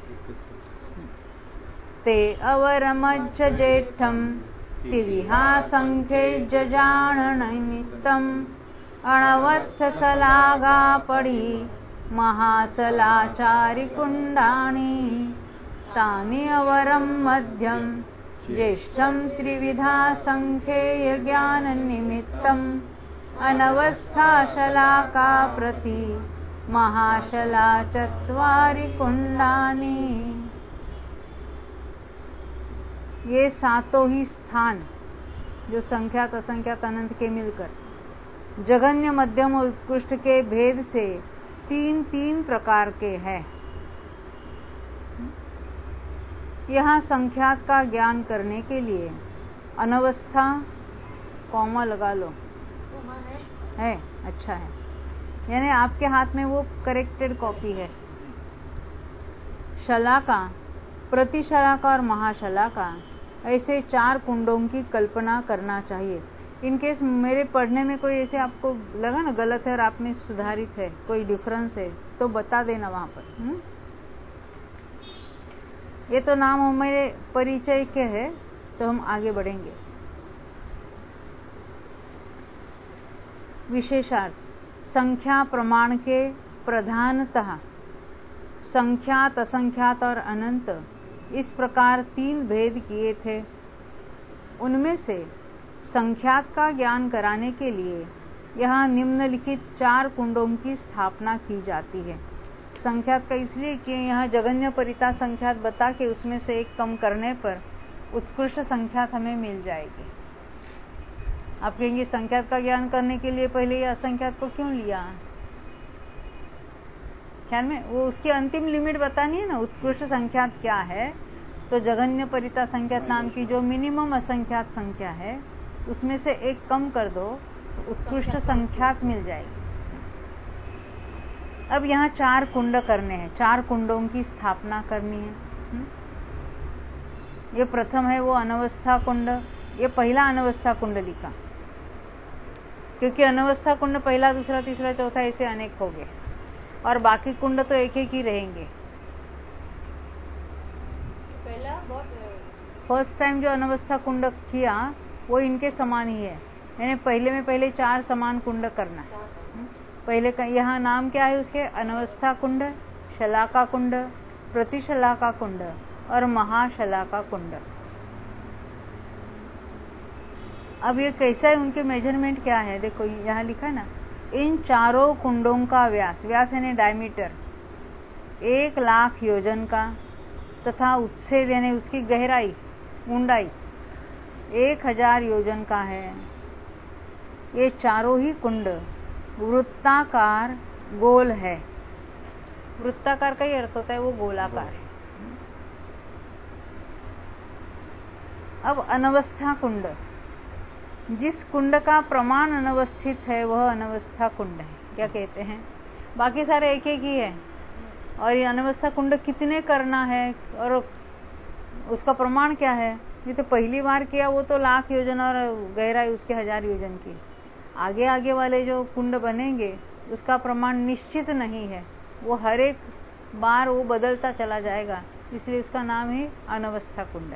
ते अवरमज्ज जेठम तिविहा संख्ये जजान निमित्तम अणवत्थ सलागा पड़ी महासलाचारि कुंडानी तानि अवरम मध्यम ज्येष्ठम त्रिविधा संख्येय ज्ञान निमित्तम अनवस्था शलाका प्रति महाशला चत्वारि कुंडानी। ये सातों ही स्थान जो संख्यात असंख्यात अनंत के मिलकर जघन्य मध्यम और उत्कृष्ट के भेद से तीन तीन प्रकार के हैं। यहाँ संख्यात का ज्ञान करने के लिए अनवस्था कॉमा लगा लो, है अच्छा है, यानी आपके हाथ में वो करेक्टेड कॉपी है। शलाका, प्रतिशलाका और महाशलाका, ऐसे चार कुंडों की कल्पना करना चाहिए। इनकेस मेरे पढ़ने में कोई ऐसे आपको लगा ना गलत है और आप में सुधारित है, कोई डिफरेंस है, तो बता देना वहां पर। हुँ? ये तो नाम हमारे परिचय के है, तो हम आगे बढ़ेंगे। विशेषार्थ संख्या प्रमाण के प्रधानतः संख्यात असंख्यात और अनंत इस प्रकार तीन भेद किए थे। उनमें से संख्यात का ज्ञान कराने के लिए यहाँ निम्नलिखित चार कुंडों की स्थापना की जाती है। संख्यात का इसलिए कि यहाँ जघन्य परिता संख्यात बता के उसमें से एक कम करने पर उत्कृष्ट संख्यात हमें मिल जाएगी। आप कहेंगे संख्यात का ज्ञान करने के लिए पहले ये असंख्यात को क्यों लिया? ख्याल में वो उसकी अंतिम लिमिट बतानी है ना, उत्कृष्ट संख्यात क्या है। तो जघन्य परिता संख्यात नाम की जो मिनिमम असंख्यात संख्या है उसमें से एक कम कर दो, उत्कृष्ट संख्यात मिल जाएगी। अब यहाँ चार कुंड करने हैं, चार कुंडों की स्थापना करनी है। ये प्रथम है वो अनवस्था कुंड, ये पहला अनवस्था कुंड लिखा, क्योंकि अनवस्था कुंड पहला दूसरा तीसरा चौथा ऐसे अनेक हो गए और बाकी कुंड तो एक एक ही रहेंगे। पहला बहुत फर्स्ट टाइम जो अनवस्था कुंड किया वो इनके समान ही है, यानी पहले में पहले चार समान कुंड करना है। पहले का यहाँ नाम क्या है उसके? अनवस्था कुंड, शलाका कुंड, प्रतिशलाका कुंड और महाशलाका कुंड। अब ये कैसा है, उनके मेजरमेंट क्या है? देखो यहाँ लिखा है ना, इन चारों कुंडों का व्यास, व्यास यानी डायमीटर एक लाख योजन का तथा उच्छेद यानी उसकी गहराई ऊंडाई एक हजार योजन का है। ये चारों ही कुंड वृत्ताकार गोल है। वृत्ताकार का ही अर्थ होता है वो गोलाकार है। अब अनवस्था कुंड, जिस कुंड का प्रमाण अनवस्थित है वह अनवस्था कुंड है। क्या कहते हैं? बाकी सारे एक एक ही है और ये अनवस्था कुंड कितने करना है और उसका प्रमाण क्या है? ये तो पहली बार किया वो तो लाख योजन और गहराई उसके हजार योजन की। आगे आगे वाले जो कुंड बनेंगे उसका प्रमाण निश्चित नहीं है, वो हर एक बार वो बदलता चला जाएगा, इसलिए उसका नाम ही अनवस्था कुंड है।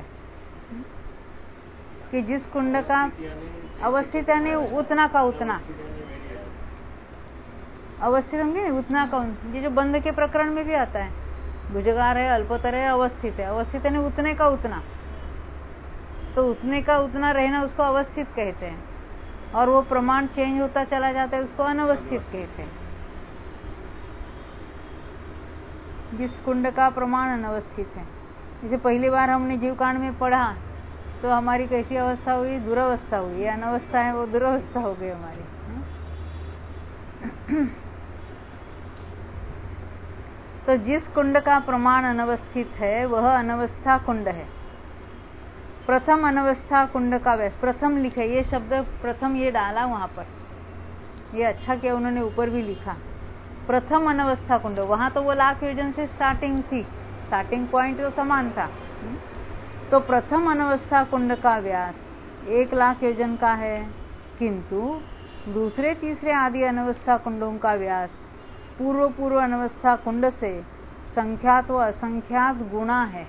कि जिस कुंड का अवस्थित यानी उतना का उतना, अवस्थित होंगे उतना कौन, ये जो बंध के प्रकरण में भी आता है, भुजगार है, अल्पतर है, अवस्थित है। अवस्थित है उतने का उतना, तो उतने का उतना रहना उसको अवस्थित कहते हैं, और वो प्रमाण चेंज होता चला जाता है उसको अनवस्थित कहते हैं। जिस कुंड का प्रमाण अनवस्थित है, जैसे पहली बार हमने जीवकांड में पढ़ा तो हमारी कैसी अवस्था हुई, दुरावस्था हुई। ये अनवस्था है वो दुरावस्था हो गई हमारी। तो जिस कुंड का प्रमाण अनवस्थित है वह अनवस्था कुंड है। प्रथम अनवस्था कुंड का व्यास, प्रथम लिखे, ये शब्द प्रथम ये डाला वहां पर, ये अच्छा किया उन्होंने ऊपर भी लिखा प्रथम अनवस्था कुंड। वहां तो वो लाख योजन से स्टार्टिंग थी, स्टार्टिंग पॉइंट तो समान था। तो प्रथम अनवस्था कुंड का व्यास एक लाख योजन का है, किंतु दूसरे तीसरे आदि अनवस्था कुंडों का व्यास पूर्व पूर्व अनवस्था कुंड से संख्यात व असंख्यात गुणा है।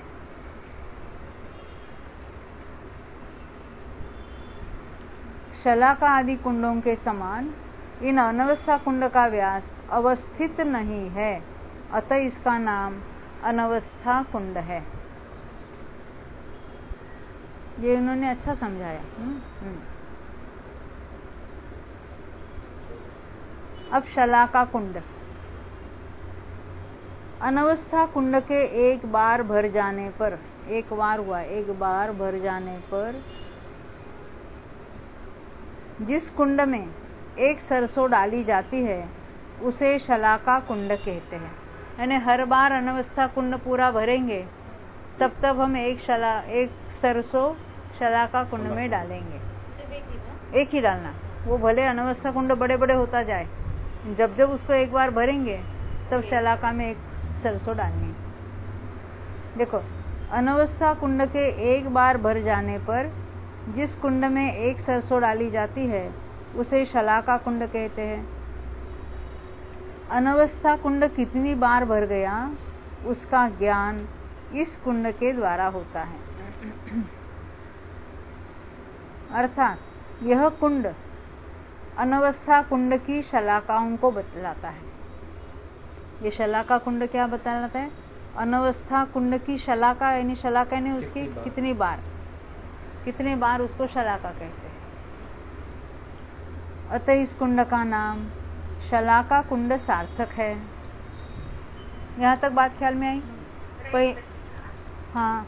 शलाका आदि कुंडों के समान इन अनवस्था कुंड का व्यास अवस्थित नहीं है, अतः इसका नाम अनवस्था कुंड है। ये उन्होंने अच्छा समझाया। हुँ? हुँ। अब शलाका कुंड, अनवस्था कुंड के एक बार भर जाने पर, एक बार हुआ, एक बार भर जाने पर जिस कुंड में एक सरसों डाली जाती है उसे शलाका कुंड कहते हैं। यानी हर बार अनवस्था कुंड पूरा भरेंगे तब तब हम एक शला एक सरसों शलाका कुंड में डालेंगे। एक ही डालना, वो भले अनवस्था कुंड बड़े बड़े होता जाए, जब जब उसको एक बार भरेंगे तब शलाका में एक सरसों डालनी। देखो, अनवस्था कुंड के एक बार भर जाने पर जिस कुंड में एक सरसों डाली जाती है उसे शलाका कुंड कहते हैं। अनवस्था कुंड कितनी बार भर गया उसका ज्ञान इस कुंड के द्वारा होता है। अर्थात यह कुंड अनवस्था कुंड की शलाकाओं को बतलाता है। ये शलाका कुंड क्या बतलाता है? अनवस्था कुंड की शलाका, यानी शलाका यानी उसकी कितनी बार, कितने बार उसको शलाका कहते हैं। अतः इस कुंड का नाम शलाका कुंड सार्थक है। यहाँ तक बात ख्याल में आई? कोई? हाँ।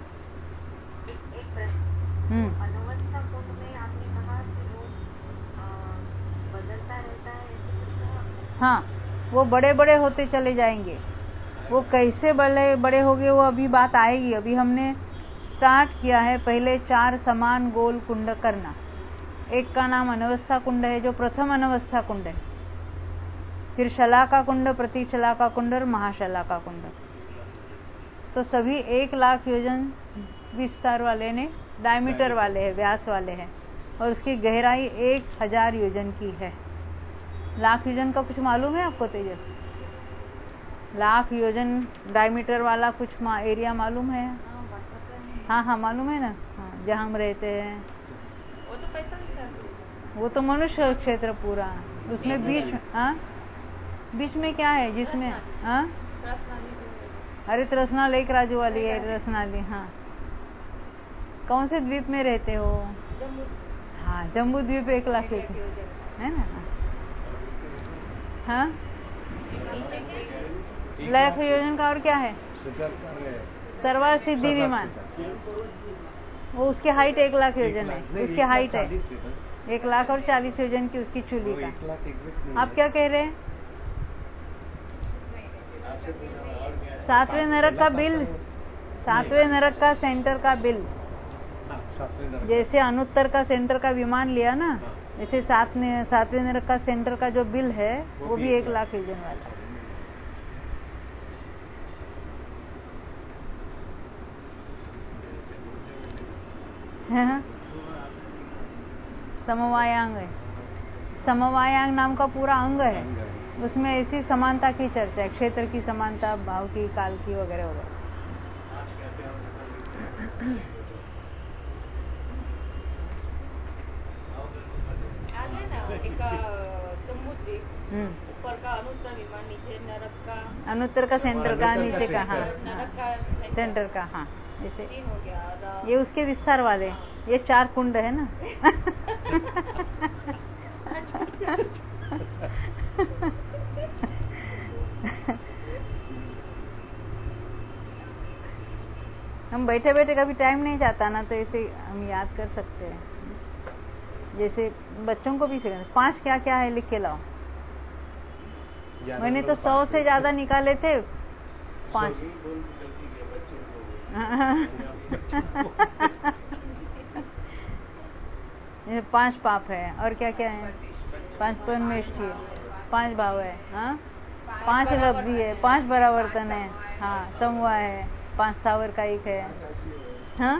हम्म। अनवस्था कुंड में आपने कहा कि वो बदलता रहता है। हाँ, वो बड़े बड़े होते चले जाएंगे। वो कैसे बड़े बड़े होंगे वो अभी बात आएगी। अभी हमने स्टार्ट किया है पहले चार समान गोल कुंड करना। एक का नाम अनवस्था कुंड है जो प्रथम अनवस्था कुंड है, फिर शलाका कुंड, प्रति शलाका कुंड और महाशलाका कुंड। तो सभी एक लाख योजन विस्तार वाले ने, डायमीटर वाले हैं, व्यास वाले हैं, और उसकी गहराई एक हजार योजन की है। लाख योजन का कुछ मालूम है आपको तेजस? लाख योजन डायमीटर वाला कुछ मा, एरिया मालूम है? हाँ हाँ मालूम है ना। हाँ, जहाँ हम रहते हैं वो तो पैसा नहीं, वो तो मनुष्य क्षेत्र पूरा, उसमें बीच में, हाँ बीच में क्या है जिसमें, हाँ अरे त्रसना लेक राजू वाली है, त्रसनाली। हाँ, कौन से द्वीप में रहते हो? हाँ, जम्बू द्वीप एक लाख है ना। हाँ, लाख योजन का और क्या है? सर्वा सिद्धि विमान, वो उसकी हाइट एक लाख योजन है, उसकी हाइट है एक लाख और चालीस योजन की उसकी चूली का। आप क्या कह रहे हैं? सातवें नरक का बिल, सातवें नरक का सेंटर का बिल, जैसे अनुत्तर का सेंटर का विमान लिया ना, जैसे सातवें सातवें नरक का सेंटर का जो बिल है वो भी एक लाख योजन वाला है। समवायांग है, समवायांग नाम का पूरा अंग है, उसमें ऐसी समानता की चर्चा है, क्षेत्र की समानता, भाव की, काल की वगैरह वगैरह। एक जम्बूद्वीप, हम्म, ऊपर का अनुत्तर विमान, नीचे नरक का, अनुत्तर का सेंटर का, नीचे का, हाँ नरक का सेंटर का, हाँ जैसे तीन हो गया। और ये उसके विस्तार वाले, ये चार कुंड है ना। हम बैठे बैठे कभी टाइम नहीं जाता ना, तो ऐसे हम याद कर सकते हैं। जैसे बच्चों को भी सिखाते, पांच क्या क्या है लिख के लाओ। मैंने तो सौ से ज्यादा निकाले थे, पांच। ये पांच पाप है, और क्या क्या है? पांच परमेष्ठी है, पांच भाव है, हाँ पांच लब्धि है, पांच परावर्तन है, हाँ समवाय है, पांच स्थावर का एक है, हाँ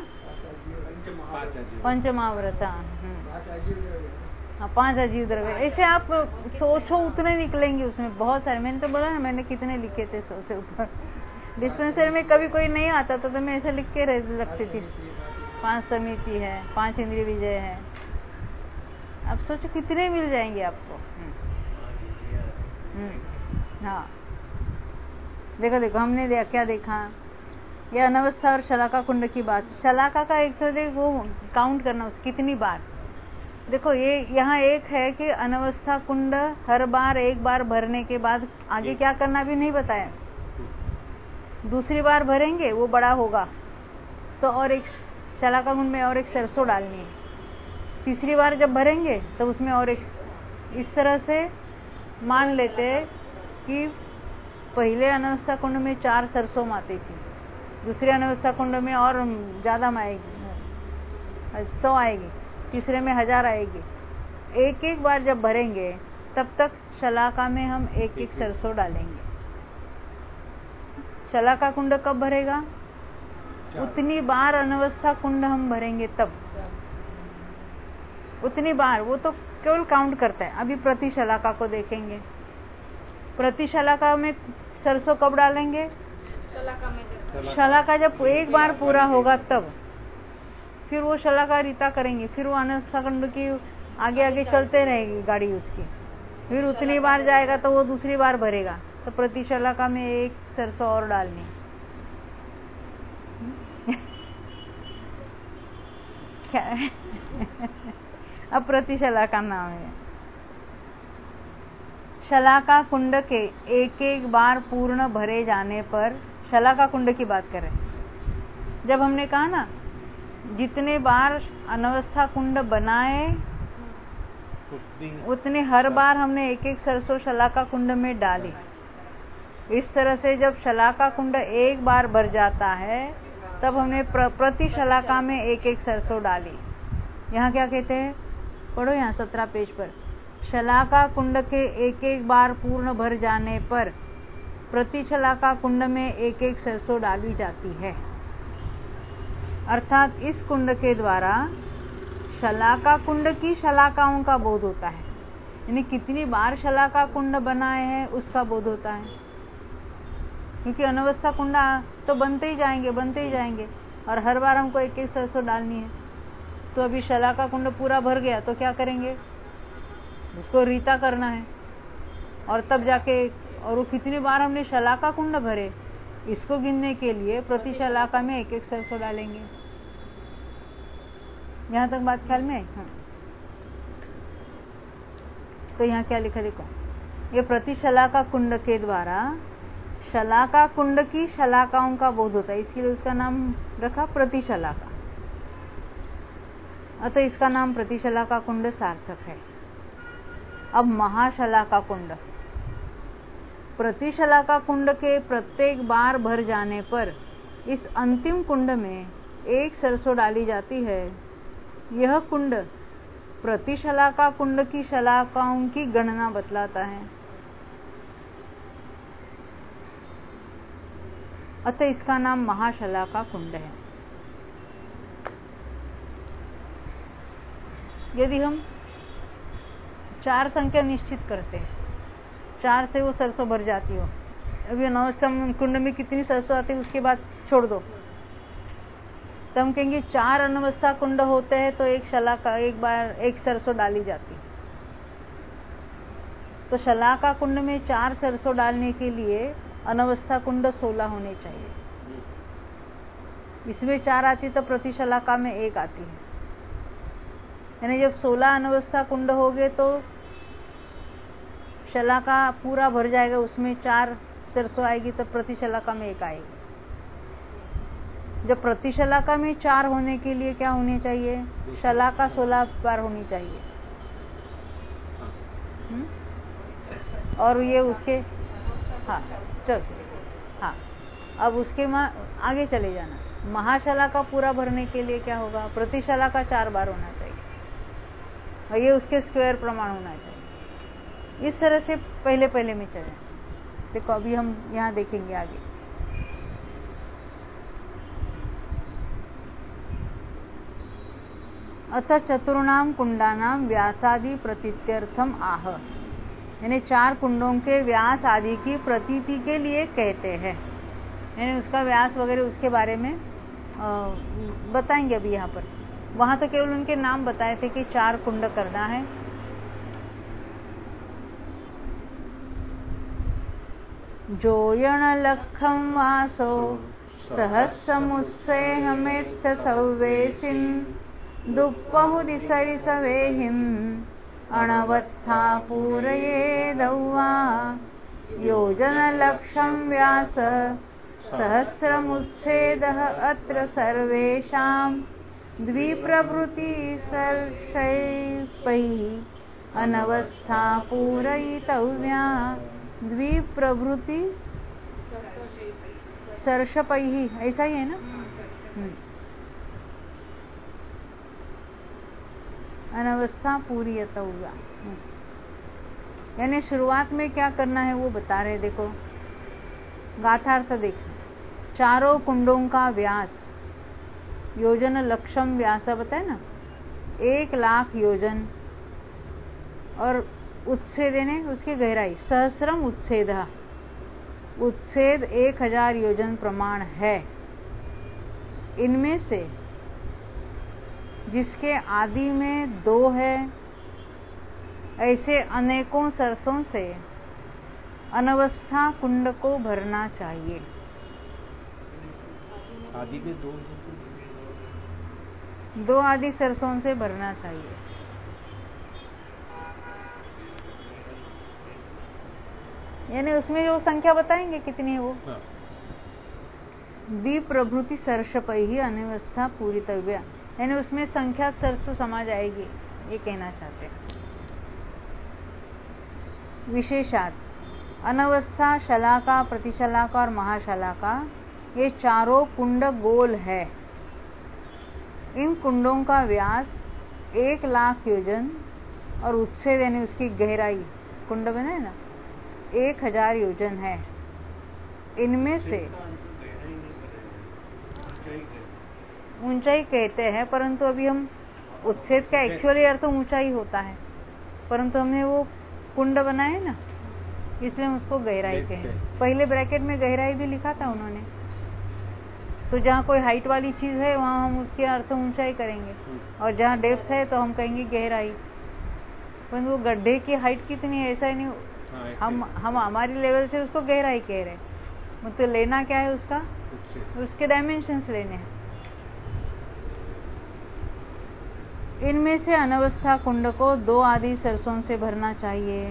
पंचमहाव्रत, हाँ पांच अजीव द्रव्य। ऐसे आप सोचो उतने निकलेंगे उसमें, बहुत सारे। मैंने तो बोला ना, मैंने कितने लिखे थे सौ से ऊपर। डिस्पेंसरी में कभी कोई नहीं आता था तो मैं ऐसे लिख के रखती थी। पांच समिति है, पांच इंद्रिय विजय है। अब सोचो कितने मिल जाएंगे आपको। हम्म, हाँ देखो देखो, हमने देखा, क्या देखा, ये अनवस्था और शलाका कुंड की बात। शलाका का एक तो देखो वो काउंट करना कितनी बार। देखो ये यहाँ एक है कि अनवस्था कुंड हर बार एक बार भरने के बाद आगे क्या करना भी नहीं बताया। दूसरी बार भरेंगे वो बड़ा होगा तो और एक शलाका कुंड में और एक सरसों डालनी है। तीसरी बार जब भरेंगे तो उसमें और एक, इस तरह से मान लेते कि पहले अनवस्था कुंड में चार सरसों आती थी, दूसरे अनवस्था कुंड में और ज्यादा आएगी, सौ आएगी, तीसरे में हजार आएगी। एक एक बार जब भरेंगे तब तक शलाका में हम एक एक सरसों डालेंगे। शलाका कुंड कब भरेगा? उतनी बार अनवस्था कुंड हम भरेंगे तब, उतनी बार। वो तो केवल काउंट करता है। अभी प्रति शलाका को देखेंगे। प्रति शलाका में सरसों कब डालेंगे? शलाका में, शलाका जब एक बार पूरा होगा तब। फिर वो शलाका रीता करेंगे, फिर वो अनवस्था कुंड की आगे आगे चलते रहेगी गाड़ी उसकी। फिर उतनी बार जाएगा तो वो दूसरी बार भरेगा, तो प्रति शलाका में एक सरसों और डालनी। क्या है? अब प्रति शलाका नाम है। शलाका कुंड के एक एक बार पूर्ण भरे जाने पर, शलाका कुंड की बात करें, जब हमने कहा ना जितने बार अनवस्था कुंड बनाए उतने हर बार हमने एक एक सरसों शलाका कुंड में डाली। इस तरह से जब शलाका कुंड एक बार भर जाता है तब हमने प्र, प्रति शलाका में एक एक सरसों डाली। यहाँ क्या कहते हैं, पढ़ो यहाँ सत्रह पेज पर। शलाका कुंड के एक एक बार पूर्ण भर जाने पर प्रति शलाका कुंड में एक एक सरसों डाली जाती है। अर्थात इस कुंड के द्वारा शलाका कुंड की शलाकाओं का बोध होता है, यानी कितनी बार शलाका कुंड बनाए हैं उसका बोध होता है। क्योंकि अनवस्था कुंड तो बनते ही जाएंगे बनते ही जाएंगे और हर बार हमको एक एक सरसों डालनी है। तो अभी शलाका कुंड पूरा भर गया तो क्या करेंगे, उसको रीता करना है और तब जाके, और वो कितनी बार हमने शलाका कुंड भरे इसको गिनने के लिए प्रति शलाका में एक एक सरसों डालेंगे। यहाँ तक बात ख्याल में है? हाँ। तो यहाँ क्या लिखा देखो, ये प्रति शलाका कुंड के द्वारा शलाका कुंड की शलाकाओं का बोध होता है, इसलिए उसका नाम रखा प्रति शलाका। अतः इसका नाम प्रति शलाका कुंड सार्थक है। अब महाशलाका कुंड, प्रति शलाका कुंड के प्रत्येक बार भर जाने पर इस अंतिम कुंड में एक सरसों डाली जाती है। यह कुंड प्रति शलाका कुंड की शलाकाओं की गणना बतलाता है। अतः इसका नाम महाशलाका कुंड है। यदि हम चार संख्या निश्चित करते हैं, चार से वो सरसों भर जाती हो, अभी अनवस्था कुंड में कितनी सरसों आती है उसके बाद छोड़ दो, तो हम कहेंगे चार अनवस्था कुंड होते हैं तो एक शलाका एक बार एक सरसों डाली जाती। तो शलाका कुंड में चार सरसों डालने के लिए अनवस्था कुंड सोलह होने चाहिए। इसमें चार आती तो प्रति शलाका में एक आती है, यानी जब सोलह अनवस्था कुंड हो गए तो शलाका पूरा भर जाएगा, उसमें चार सरसों आएगी तो प्रति शलाका में एक आएगी। जब प्रति शलाका में चार होने के लिए क्या होनी चाहिए, शलाका सोलह बार होनी चाहिए। हुँ? और ये उसके हाँ चल हाँ अब उसके आगे चले जाना। महाशलाका पूरा भरने के लिए क्या होगा, प्रति शलाका चार बार होना चाहिए और ये उसके स्क्वायर प्रमाण होना चाहिए। इस तरह से पहले पहले में चले। देखो अभी हम यहाँ देखेंगे आगे। अथ चतुर्णाम कुंडानाम व्यासादि प्रतीत्यर्थम आह, यानी चार कुंडों के व्यास आदि की प्रतीति के लिए कहते हैं, यानी उसका व्यास वगैरह उसके बारे में आ, बताएंगे अभी यहाँ पर। वहां तो केवल उनके नाम बताए थे कि चार कुंड करना है। जोयण लखम वासो सहस्रमुत्सेहमेत्थ सव्वेसिन दुप्पहुदिसरि सवेहिम अणवत्था पूरये दौवा योजन लक्षम व्यास सहस्रमुच्छेदः अत्र सर्वेषां द्विप्रभृति सर्षैपैः अनवस्था पूरयितव्या। द्विप्रभृति सर्षपैः, ऐसा ही है ना। अनवस्था पूरयितव्या, यानी शुरुआत में क्या करना है वो बता रहे। देखो गाथार्थ देखो। चारों कुंडों का व्यास, योजन लक्षम व्यास बताए ना, एक लाख योजन, और उच्छेद ने उसकी गहराई सहस्रम उच्छेद, उच्छेद एक हजार योजन प्रमाण है। इनमें से जिसके आदि में दो है, ऐसे अनेकों सरसों से अनवस्था कुंड को भरना चाहिए। आदि में दो दो आदि सरसों से भरना चाहिए। यानी उसमें जो संख्या बताएंगे कितनी है वो। हाँ। द्विप्रभृति सर्षपैहि अनवस्था पूरितव्या, यानी उसमें संख्या सरसों समा जाएगी, ये कहना चाहते हैं। विशेषात अनवस्था, शलाका, प्रतिशलाका और महाशलाका, ये चारों कुंड गोल है। इन कुंडों का व्यास एक लाख योजन और उच्छेद यानी उसकी गहराई, कुंड बने ना, एक हजार योजन है। इनमें से ऊंचाई कहते हैं, परंतु अभी हम उच्छेद का एक्चुअली अर्थ ऊंचाई होता है, परंतु हमने वो कुंड बनाए ना, इसलिए हम उसको गहराई कहें। पहले ब्रैकेट में गहराई भी लिखा था उन्होंने, तो जहाँ कोई हाइट वाली चीज है वहाँ हम उसके अर्थ ऊंचाई करेंगे, और जहाँ डेप्थ है तो हम कहेंगे गहराई। परंतु वो गड्ढे की हाइट कितनी है ऐसा ही नहीं, हम हम हमारी लेवल से उसको गहराई कह रहे। मतलब लेना क्या है उसका, उसके डायमेंशंस लेने हैं। इनमें से अनवस्था कुंड को दो आदि सरसों से भरना चाहिए।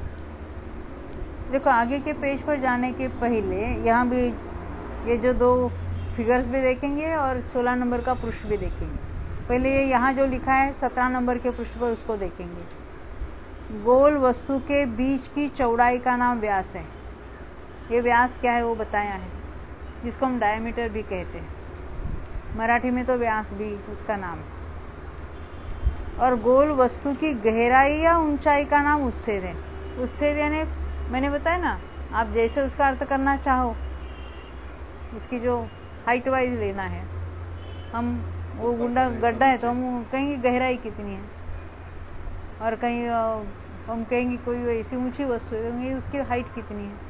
देखो आगे के पेज पर जाने के पहले यहाँ भी ये जो दो फिगर्स भी देखेंगे और सोलह नंबर का पृष्ठ भी देखेंगे। पहले ये यहाँ जो लिखा है सत्रह नंबर के पृष्ठ पर, उसको देखेंगे। गोल वस्तु के बीच की चौड़ाई का नाम व्यास है। ये व्यास क्या है वो बताया है, जिसको हम डायमीटर भी कहते हैं, मराठी में तो व्यास भी उसका नाम है। और गोल वस्तु की गहराई या ऊंचाई का नाम उच्छेद है। उच्छेद यानी मैंने बताया ना, आप जैसे उसका अर्थ करना चाहो, उसकी जो हाइट वाइज लेना है। हम वो गुंडा गड्ढा है तो हम कहेंगे गहराई कितनी है, और कहीं हम कहेंगे कोई ऐसी ऊंची वस्तु है, उसकी हाइट कितनी है।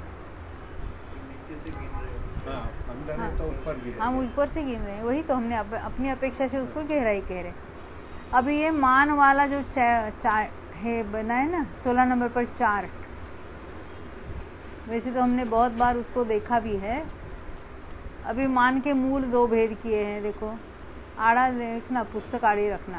हाँ, हाँ, तो ऊपर हम ऊपर से गिन रहे हैं, वही तो हमने अप, अपनी अपेक्षा से उसको गहराई कह रहे हैं। अभी ये मान वाला जो चा, चा, है बना है ना, सोलह नंबर पर चार, वैसे तो हमने बहुत बार उसको देखा भी है। अभी मान के मूल दो भेद किए हैं। देखो, आड़ा देखना, पुस्तक आड़ी रखना।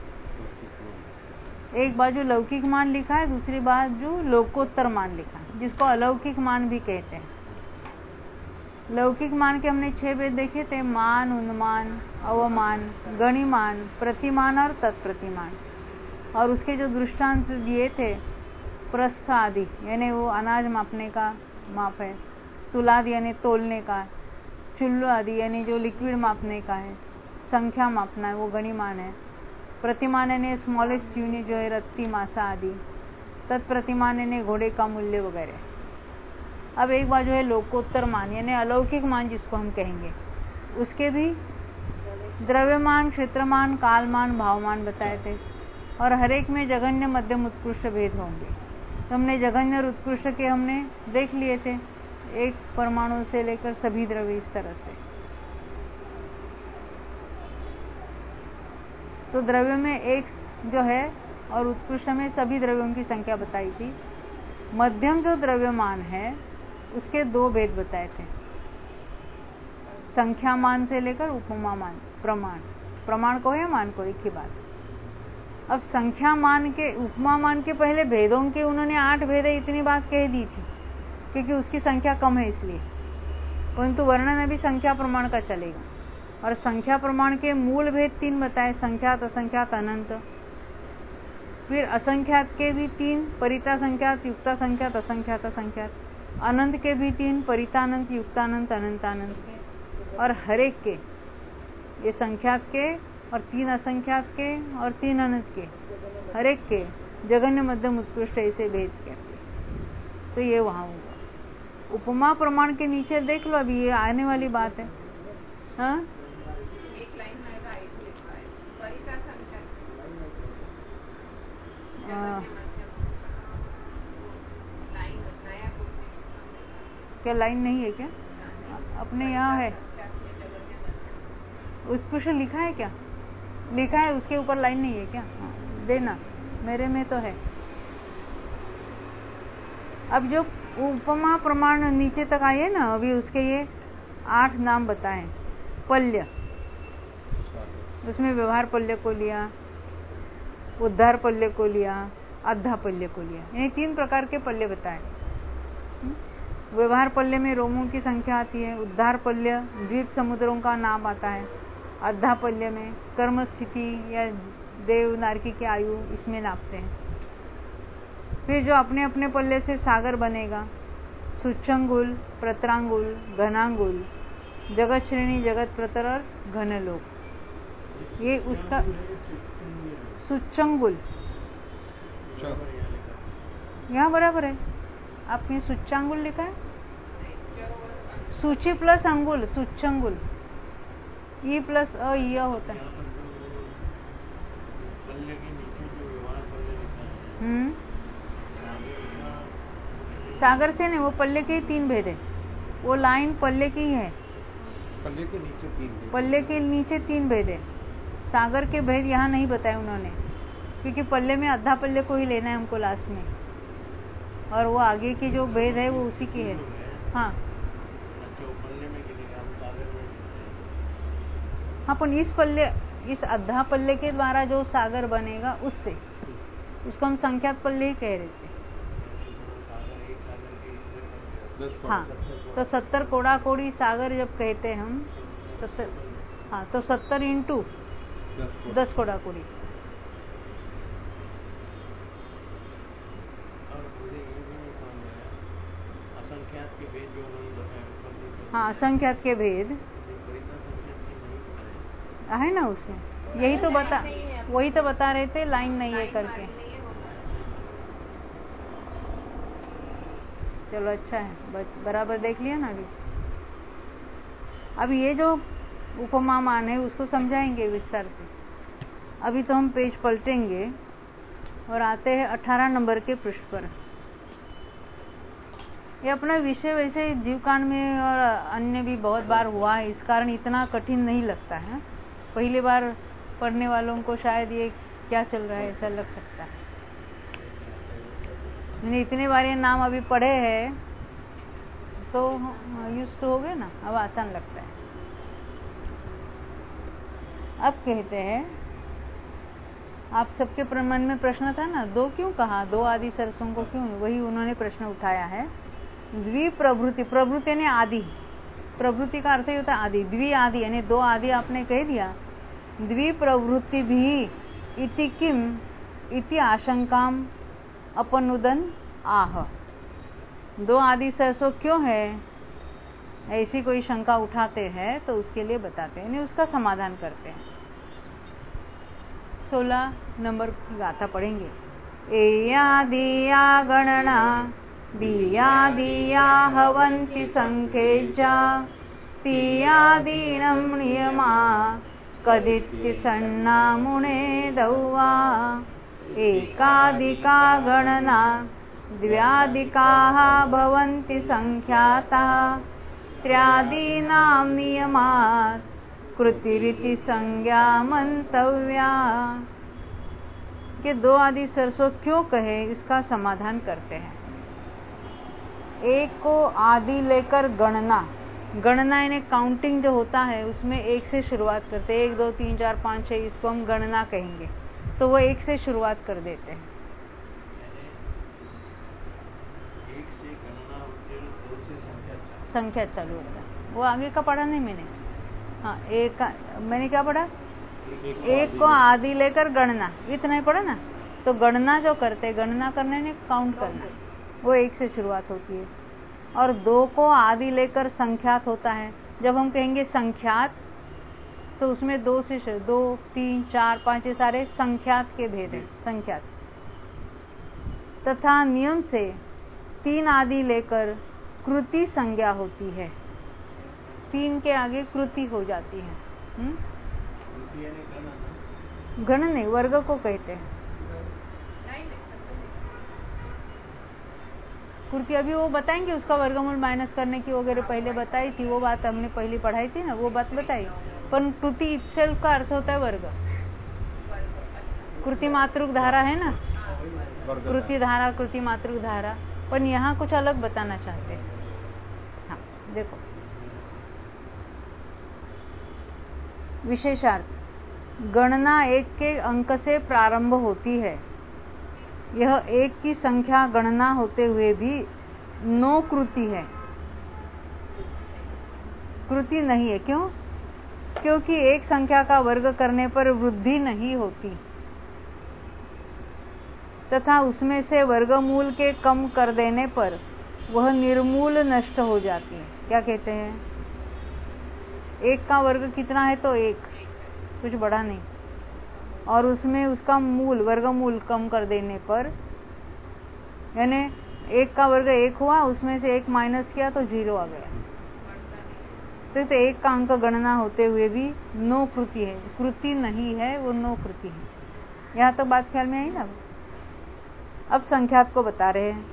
एक बाजू लौकिक मान लिखा है, दूसरी बाजू लोकोत्तर मान लिखा है, जिसको अलौकिक मान भी कहते हैं। लौकिक मान के हमने छह भेद देखे थे, मान, उन्मान, अवमान, गणिमान, प्रतिमान और तत्प्रतिमान। और उसके जो दृष्टांत दिए थे, प्रस्थ आदि यानी वो अनाज मापने का माप है, तुलाद यानी तोलने का, चुल्लू आदि यानी जो लिक्विड मापने का है, संख्या मापना है, वो गणिमान है। प्रतिमान यानी स्मॉलेस्ट यूनिट जो है रत्ती, मासा आदि। तत्प्रतिमान यानी घोड़े का मूल्य वगैरह। अब एक बाजू है लोकोत्तर मान यानी अलौकिक मान जिसको हम कहेंगे। उसके भी द्रव्यमान, क्षेत्रमान, कालमान, भावमान बताए थे। और हरेक में जघन्य, मध्यम, उत्कृष्ट भेद होंगे। तो हमने जघन्य और उत्कृष्ट के हमने देख लिए थे, एक परमाणु से लेकर सभी द्रव्य इस तरह से। तो द्रव्य में एक जो है और उत्कृष्ट में सभी द्रव्यों की संख्या बताई थी। मध्यम जो द्रव्यमान है उसके दो भेद बताए थे, संख्या मान से लेकर उपमा मान, प्रमाण। प्रमाण को है, मान को, एक ही बात। अब संख्या मान के, उपमा मान के पहले भेदों के उन्होंने आठ भेद है इतनी बात कह दी थी, क्योंकि उसकी संख्या कम है इसलिए। परंतु वर्णन अभी संख्या प्रमाण का चलेगा। और संख्या प्रमाण के मूल भेद तीन बताए, संख्यात, असंख्यात, अनंत। फिर असंख्यात के भी तीन, परिता संख्यात, युक्ता संख्यात, असंख्यात संख्यात। अनंत के भी तीन, परितानंत, युक्तानंत, अनंतानंत। और हरेक के, ये संख्यात के और तीन असंख्यात के और तीन अनंत के, हरेक के जघन्य, मध्यम, उत्कृष्ट ऐसे भेद करते। तो ये वहां होगा। उपमा प्रमाण के नीचे देख लो, अभी ये आने वाली बात है। हाँ, एक लाइन में राइट लिखा है, परिता संख्या, लाइन नया कुछ क्या लाइन नहीं है क्या? अपने यहाँ है, उत्कृष्ट लिखा है क्या? लिखा है, उसके ऊपर लाइन नहीं है क्या? हाँ, देना, मेरे में तो है। अब जो उपमा प्रमाण नीचे तक आए ना, अभी उसके ये आठ नाम बताए। पल्य, उसमें व्यवहार पल्य को लिया, उद्धार पल्य को लिया, अद्धा पल्य को लिया, यानी तीन प्रकार के पल्य बताए। व्यवहार पल्य में रोमों की संख्या आती है, उद्धार पल्य द्वीप समुद्रों का नाम आता है, अद्धा पल्य में कर्म स्थिति या देव नारकी की आयु इसमें नापते हैं। फिर जो अपने अपने पल्ले से सागर बनेगा, सुच्चंगुल, प्रत्रांगुल, घनांगुल, जगत श्रेणी, जगत प्रतर और घनलोक, ये उसका सुच्चंगुल यहाँ बराबर है। आपने सुच्चांगुल लिखा है, सूची प्लस अंगुल, सुच्चंगुल, ई प्लस अ य होता है। हम्म, सागर से नहीं, वो पल्ले के ही तीन भेद है। वो लाइन पल्ले की है, पल्ले के नीचे तीन, पल्ले के नीचे तीन भेद है। सागर के भेद यहाँ नहीं बताए उन्होंने, क्योंकि पल्ले में आधा पल्ले को ही लेना है हमको लास्ट में, और वो आगे की जो भेद है वो उसी की है। हाँ हाँ, पर इस पल्ले, इस अद्धा पल्ले के द्वारा जो सागर बनेगा उससे, उसको हम संख्यात पल्ले ही कह रहे थे। हाँ, तो सत्तर कोड़ा कोड़ी सागर जब कहते हैं हम, सत्तर, हाँ, तो सत्तर इंटू दस कोड़ा कोड़ी। हाँ, असंख्यात के भेद है ना उसमें, यही तो बता, वही तो बता रहे थे, लाइन नहीं है करके। चलो अच्छा है, बराबर देख लिया ना। अभी अब ये जो उपमा मान है उसको समझाएंगे विस्तार से। अभी तो हम पेज पलटेंगे और आते हैं अठारह नंबर के पृष्ठ पर। ये अपना विषय वैसे जीवकांड में और अन्य भी बहुत बार हुआ है, इस कारण इतना कठिन नहीं लगता है। पहली बार पढ़ने वालों को शायद ये क्या चल रहा है ऐसा लग सकता है। मैंने इतने बार ये नाम अभी पढ़े हैं तो यूज तो हो गए ना, अब आसान लगता है। अब कहते हैं, आप सबके मन में प्रश्न था ना, दो क्यों कहा, दो आदि सरसों को क्यों, वही उन्होंने प्रश्न उठाया है। द्विप्रभृति, प्रभृति यानी आदि, प्रभृति का अर्थ ही होता है आदि, द्वि आदि यानी दो आदि आपने कह दिया। द्विप्रवृत्ति भी इति किम इति आशंकाम अपनुदन आह, दो आदि सरसों क्यों है, ऐसी कोई शंका उठाते हैं तो उसके लिए बताते हैं, उसका समाधान करते हैं। सोलह नंबर की गाथा पढ़ेंगे। एया दिया गणना दिया दिया हवंति संखेजा तिया दीनम नियमा कदित्ति सन्ना मुने दौवा एकादिका गणना द्व्यादिकाः भवन्ति संख्याताः त्र्यादीनां नियमात् कृतिरिति संज्ञा मंतव्या। कि दो आदि सरसों क्यों कहे, इसका समाधान करते हैं। एक को आदि लेकर गणना, गणना यानी काउंटिंग जो होता है उसमें एक से शुरुआत करते हैं, एक दो तीन चार पाँच छः, इसको हम गणना कहेंगे, तो वो एक से शुरुआत कर देते हैं। एक से गणना होती है, दो से संख्या संख्या चालू होता है, वो आगे का पढ़ा नहीं मैंने। हाँ, एक मैंने क्या पढ़ा, एक, एक को आदि लेकर गणना, इतना ही पढ़ा ना। तो गणना जो करते, गणना करने ने काउंट करना, वो एक से शुरुआत होती है। और दो को आदि लेकर संख्यात होता है। जब हम कहेंगे संख्यात तो उसमें दो से दो तीन चार पाँच ये सारे संख्यात के भेद हैं, संख्यात। तथा नियम से तीन आदि लेकर कृति संज्ञा होती है, तीन के आगे कृति हो जाती है। हुँ? गण नहीं, वर्ग को कहते हैं कृति। अभी वो बताएंगे, उसका वर्गमूल माइनस करने की वगैरह पहले बताई थी, वो बात हमने पहले पढ़ाई थी ना, वो बात बताई। पर कृति इत्सेल्फ का अर्थ होता है वर्ग। कृति मातृक धारा है ना, कृति धारा, कृति मातृक धारा, पर यहाँ कुछ अलग बताना चाहते हैं। हाँ देखो, विशेषार्थ, गणना एक के अंक से प्रारंभ होती है। यह एक की संख्या गणना होते हुए भी नो कृति है, कृति नहीं है। क्यों? क्योंकि एक संख्या का वर्ग करने पर वृद्धि नहीं होती तथा उसमें से वर्गमूल के कम कर देने पर वह निर्मूल नष्ट हो जाती है। क्या कहते हैं? एक का वर्ग कितना है तो एक, कुछ बड़ा नहीं, और उसमें उसका मूल वर्गमूल कम कर देने पर, यानी एक का वर्ग एक हुआ, उसमें से एक माइनस किया तो जीरो आ गया। तो, तो एक का अंक गणना होते हुए भी नो कृति है, कृति नहीं है, वो नो कृति है। यहाँ तो बात ख्याल में आई ना। अब संख्यात को बता रहे हैं।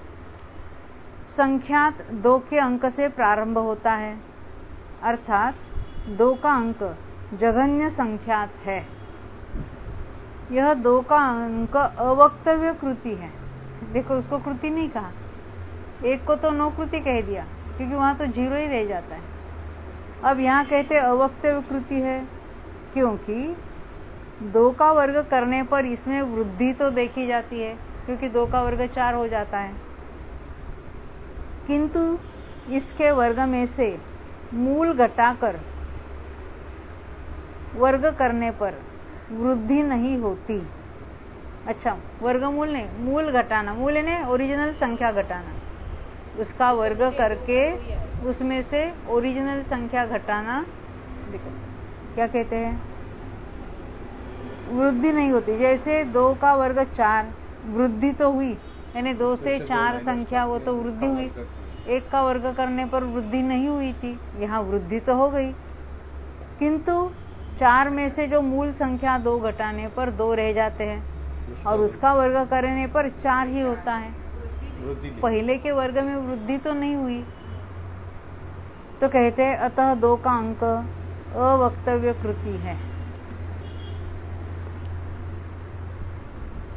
संख्यात दो के अंक से प्रारंभ होता है, अर्थात दो का अंक जघन्य संख्यात है। यह दो का अंक अवक्तव्य कृति है। देखो, उसको कृति नहीं कहा, एक को तो नो कृति कह दिया क्योंकि वहां तो जीरो ही रह जाता है। अब यहाँ कहते अवक्तव्य कृति है क्योंकि दो का वर्ग करने पर इसमें वृद्धि तो देखी जाती है, क्योंकि दो का वर्ग चार हो जाता है, किंतु इसके वर्ग में से मूल घटाकर वर्ग करने पर वृद्धि नहीं होती। अच्छा, वर्गमूल ने मूल घटाना, मूल ने ओरिजिनल संख्या घटाना, उसका वर्ग करके उसमें से ओरिजिनल संख्या घटाना। देखो क्या कहते हैं, वृद्धि नहीं होती। जैसे दो का वर्ग चार, वृद्धि तो हुई, यानी दो से चार संख्या वो तो वृद्धि हुई। एक का वर्ग करने पर वृद्धि नहीं हुई थी, यहाँ वृद्धि तो हो गई, किंतु चार में से जो मूल संख्या दो घटाने पर दो रह जाते हैं और उसका वर्ग करने पर चार ही होता है। पहले के वर्ग में वृद्धि तो नहीं हुई। तो कहते हैं अतः दो का अंक अवक्तव्य कृति है।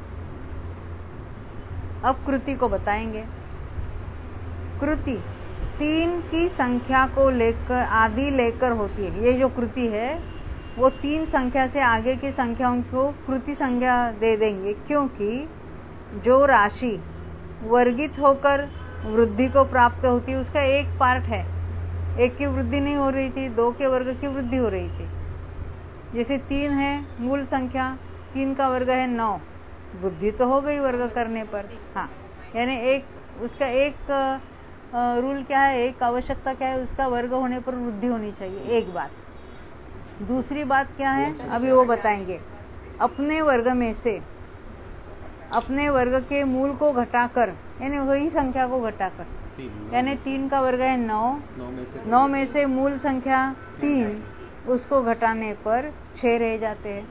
अब कृति को बताएंगे। कृति तीन की संख्या को लेकर आदि लेकर होती है। ये जो कृति है वो तीन संख्या से आगे की संख्याओं को कृति संज्ञा दे देंगे, क्योंकि जो राशि वर्गित होकर वृद्धि को प्राप्त होती है उसका एक पार्ट है। एक की वृद्धि नहीं हो रही थी, दो के वर्ग की वृद्धि हो रही थी। जैसे तीन है मूल संख्या, तीन का वर्ग है नौ, वृद्धि तो हो गई वर्ग करने पर। हाँ, यानी एक उसका एक रूल क्या है, एक आवश्यकता क्या है, उसका वर्ग होने पर वृद्धि होनी चाहिए, एक बात। दूसरी बात क्या है अभी वो बताएंगे। अपने वर्ग में से अपने वर्ग के मूल को घटाकर, यानी वही संख्या को घटाकर, यानी तीन का वर्ग है नौ, नौ में से मूल संख्या तीन, उसको घटाने पर छह रह जाते हैं।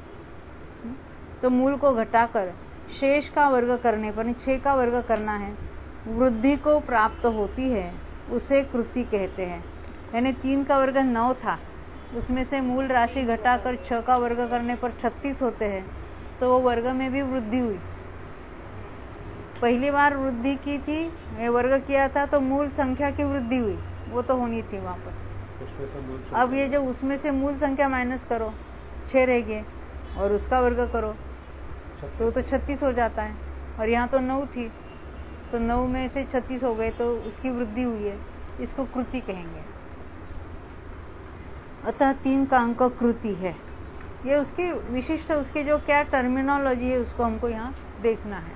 तो मूल को घटाकर शेष का वर्ग करने पर, छह का वर्ग करना है, वृद्धि को प्राप्त होती है, उसे कृति कहते हैं। यानी तीन का वर्ग नौ था, उसमें से मूल राशि घटाकर छह का वर्ग करने पर छत्तीस होते हैं, तो वो वर्ग में भी वृद्धि हुई। पहली बार वृद्धि की थी, वर्ग किया था तो मूल संख्या की वृद्धि हुई, वो तो होनी थी वहां पर। अब ये जो उसमें से मूल संख्या माइनस करो, छह रह गए, और उसका वर्ग करो तो तो छत्तीस हो जाता है। और यहाँ तो नौ थी, तो नौ में से छत्तीस हो गए, तो उसकी वृद्धि हुई है, इसको कृति कहेंगे। अतः तीन का अंक कृति है। ये उसकी विशिष्ट, उसकी जो क्या टर्मिनोलॉजी है उसको हमको यहाँ देखना है।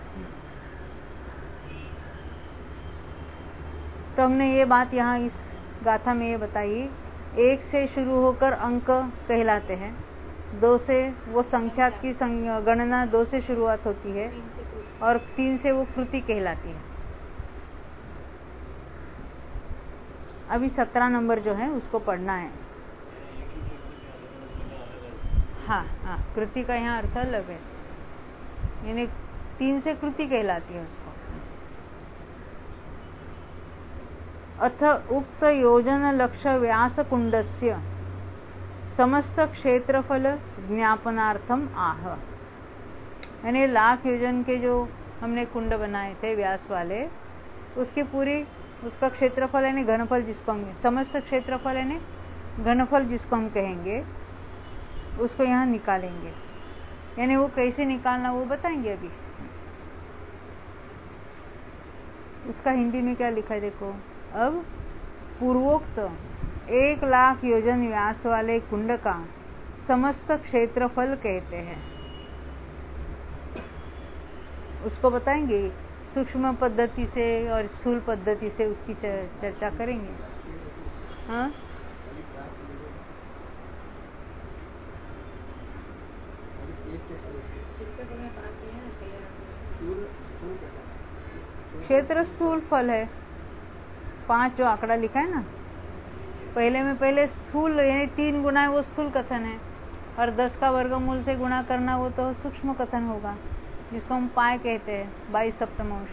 तो हमने ये बात यहाँ इस गाथा में ये बताई, एक से शुरू होकर अंक कहलाते हैं, दो से वो संख्या की गणना दो से शुरुआत होती है, और तीन से वो कृति कहलाती है। अभी सत्रह नंबर जो है उसको पढ़ना है। हाँ हाँ, कृति का यहाँ अर्थ अलग है, यानी तीन से कृति कहलाती है उसको। अथ उक्त योजन लक्ष्य व्यास कुंडस्य समस्त क्षेत्रफल ज्ञापनार्थम आह। यानी लाख योजन के जो हमने कुंड बनाए थे व्यास वाले, उसकी पूरी उसका क्षेत्रफल यानी घनफल जिसको हम, समस्त क्षेत्रफल यानी घनफल जिसको हम कहेंगे, उसको यहाँ निकालेंगे। यानी वो कैसे निकालना वो बताएंगे अभी। उसका हिंदी में क्या लिखा है देखो। अब पूर्वोक्त एक लाख योजन व्यास वाले कुंड का समस्त क्षेत्रफल कहते हैं, उसको बताएंगे। सूक्ष्म पद्धति से और स्थूल पद्धति से उसकी चर्चा करेंगे। हाँ, क्षेत्र स्थूल फल है, पांच जो आंकड़ा लिखा है ना, पहले में पहले स्थूल यानी तीन गुना है वो स्थूल कथन है, और दस का वर्गमूल से गुणा करना वो तो सूक्ष्म कथन होगा, जिसको हम पाए कहते हैं, बाईस सप्तमांश।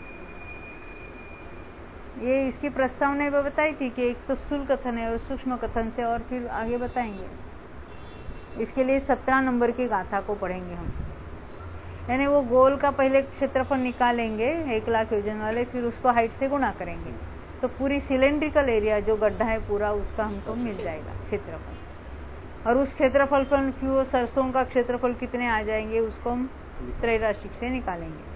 ये इसकी प्रस्तावना में बताई थी कि एक तो स्थूल कथन है और सूक्ष्म कथन से, और फिर आगे बताएंगे। इसके लिए सत्रह नंबर की गाथा को पढ़ेंगे हम। यानी वो गोल का पहले क्षेत्रफल निकालेंगे एक लाख योजन वाले, फिर उसको हाइट से गुणा करेंगे, तो पूरी सिलेंड्रिकल एरिया जो गड्ढा है पूरा उसका हमको मिल जाएगा क्षेत्रफल। और उस क्षेत्रफल पर फिर सरसों का क्षेत्रफल कितने आ जाएंगे उसको हम त्रैराशिक से निकालेंगे।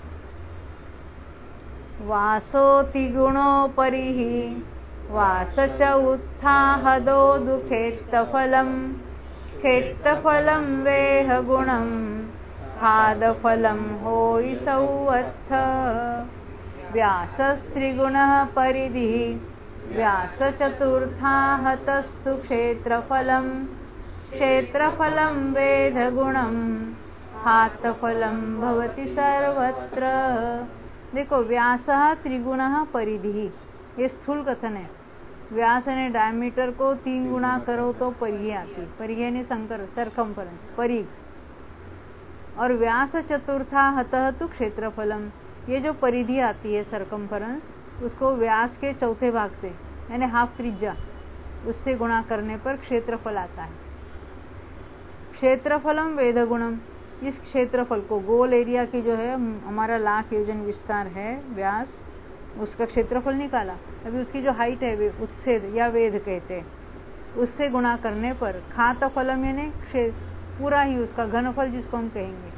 वासोति गुणो परिहि वास च उत्थाहदो दुखेत्तफलम खेत्तफलम वेह गुणम हादफलम होई सौअत्थ व्यासस्त्रिगुणः परिधिः व्यास चतुर्थाहतस्तु क्षेत्रफलम क्षेत्रफलम वेद गुणम हातफलम भवति सर्वत्र। देखो, व्यासः त्रिगुणः परिधिः, ये स्थूल कथन है। व्यास यानी डायमीटर को तीन गुणा करो तो परिधि आती, परिधि यानी संकर सरकमफरेंस, परिघ। और व्यास चतुर्था हतः तु क्षेत्रफलम, ये जो परिधि आती है सरकमफरेंस, उसको व्यास के चौथे भाग से यानी हाफ त्रिज्या उससे गुणा करने पर क्षेत्रफल आता है। क्षेत्रफलम वेद गुणम, इस क्षेत्रफल को, गोल एरिया की जो है हमारा लाख योजन विस्तार है व्यास, उसका क्षेत्रफल निकाला। अभी उसकी जो हाइट है वे उच्छेद या वेध कहते हैं, उससे गुणा करने पर खात फलम यानी पूरा ही उसका घनफल जिसको हम कहेंगे,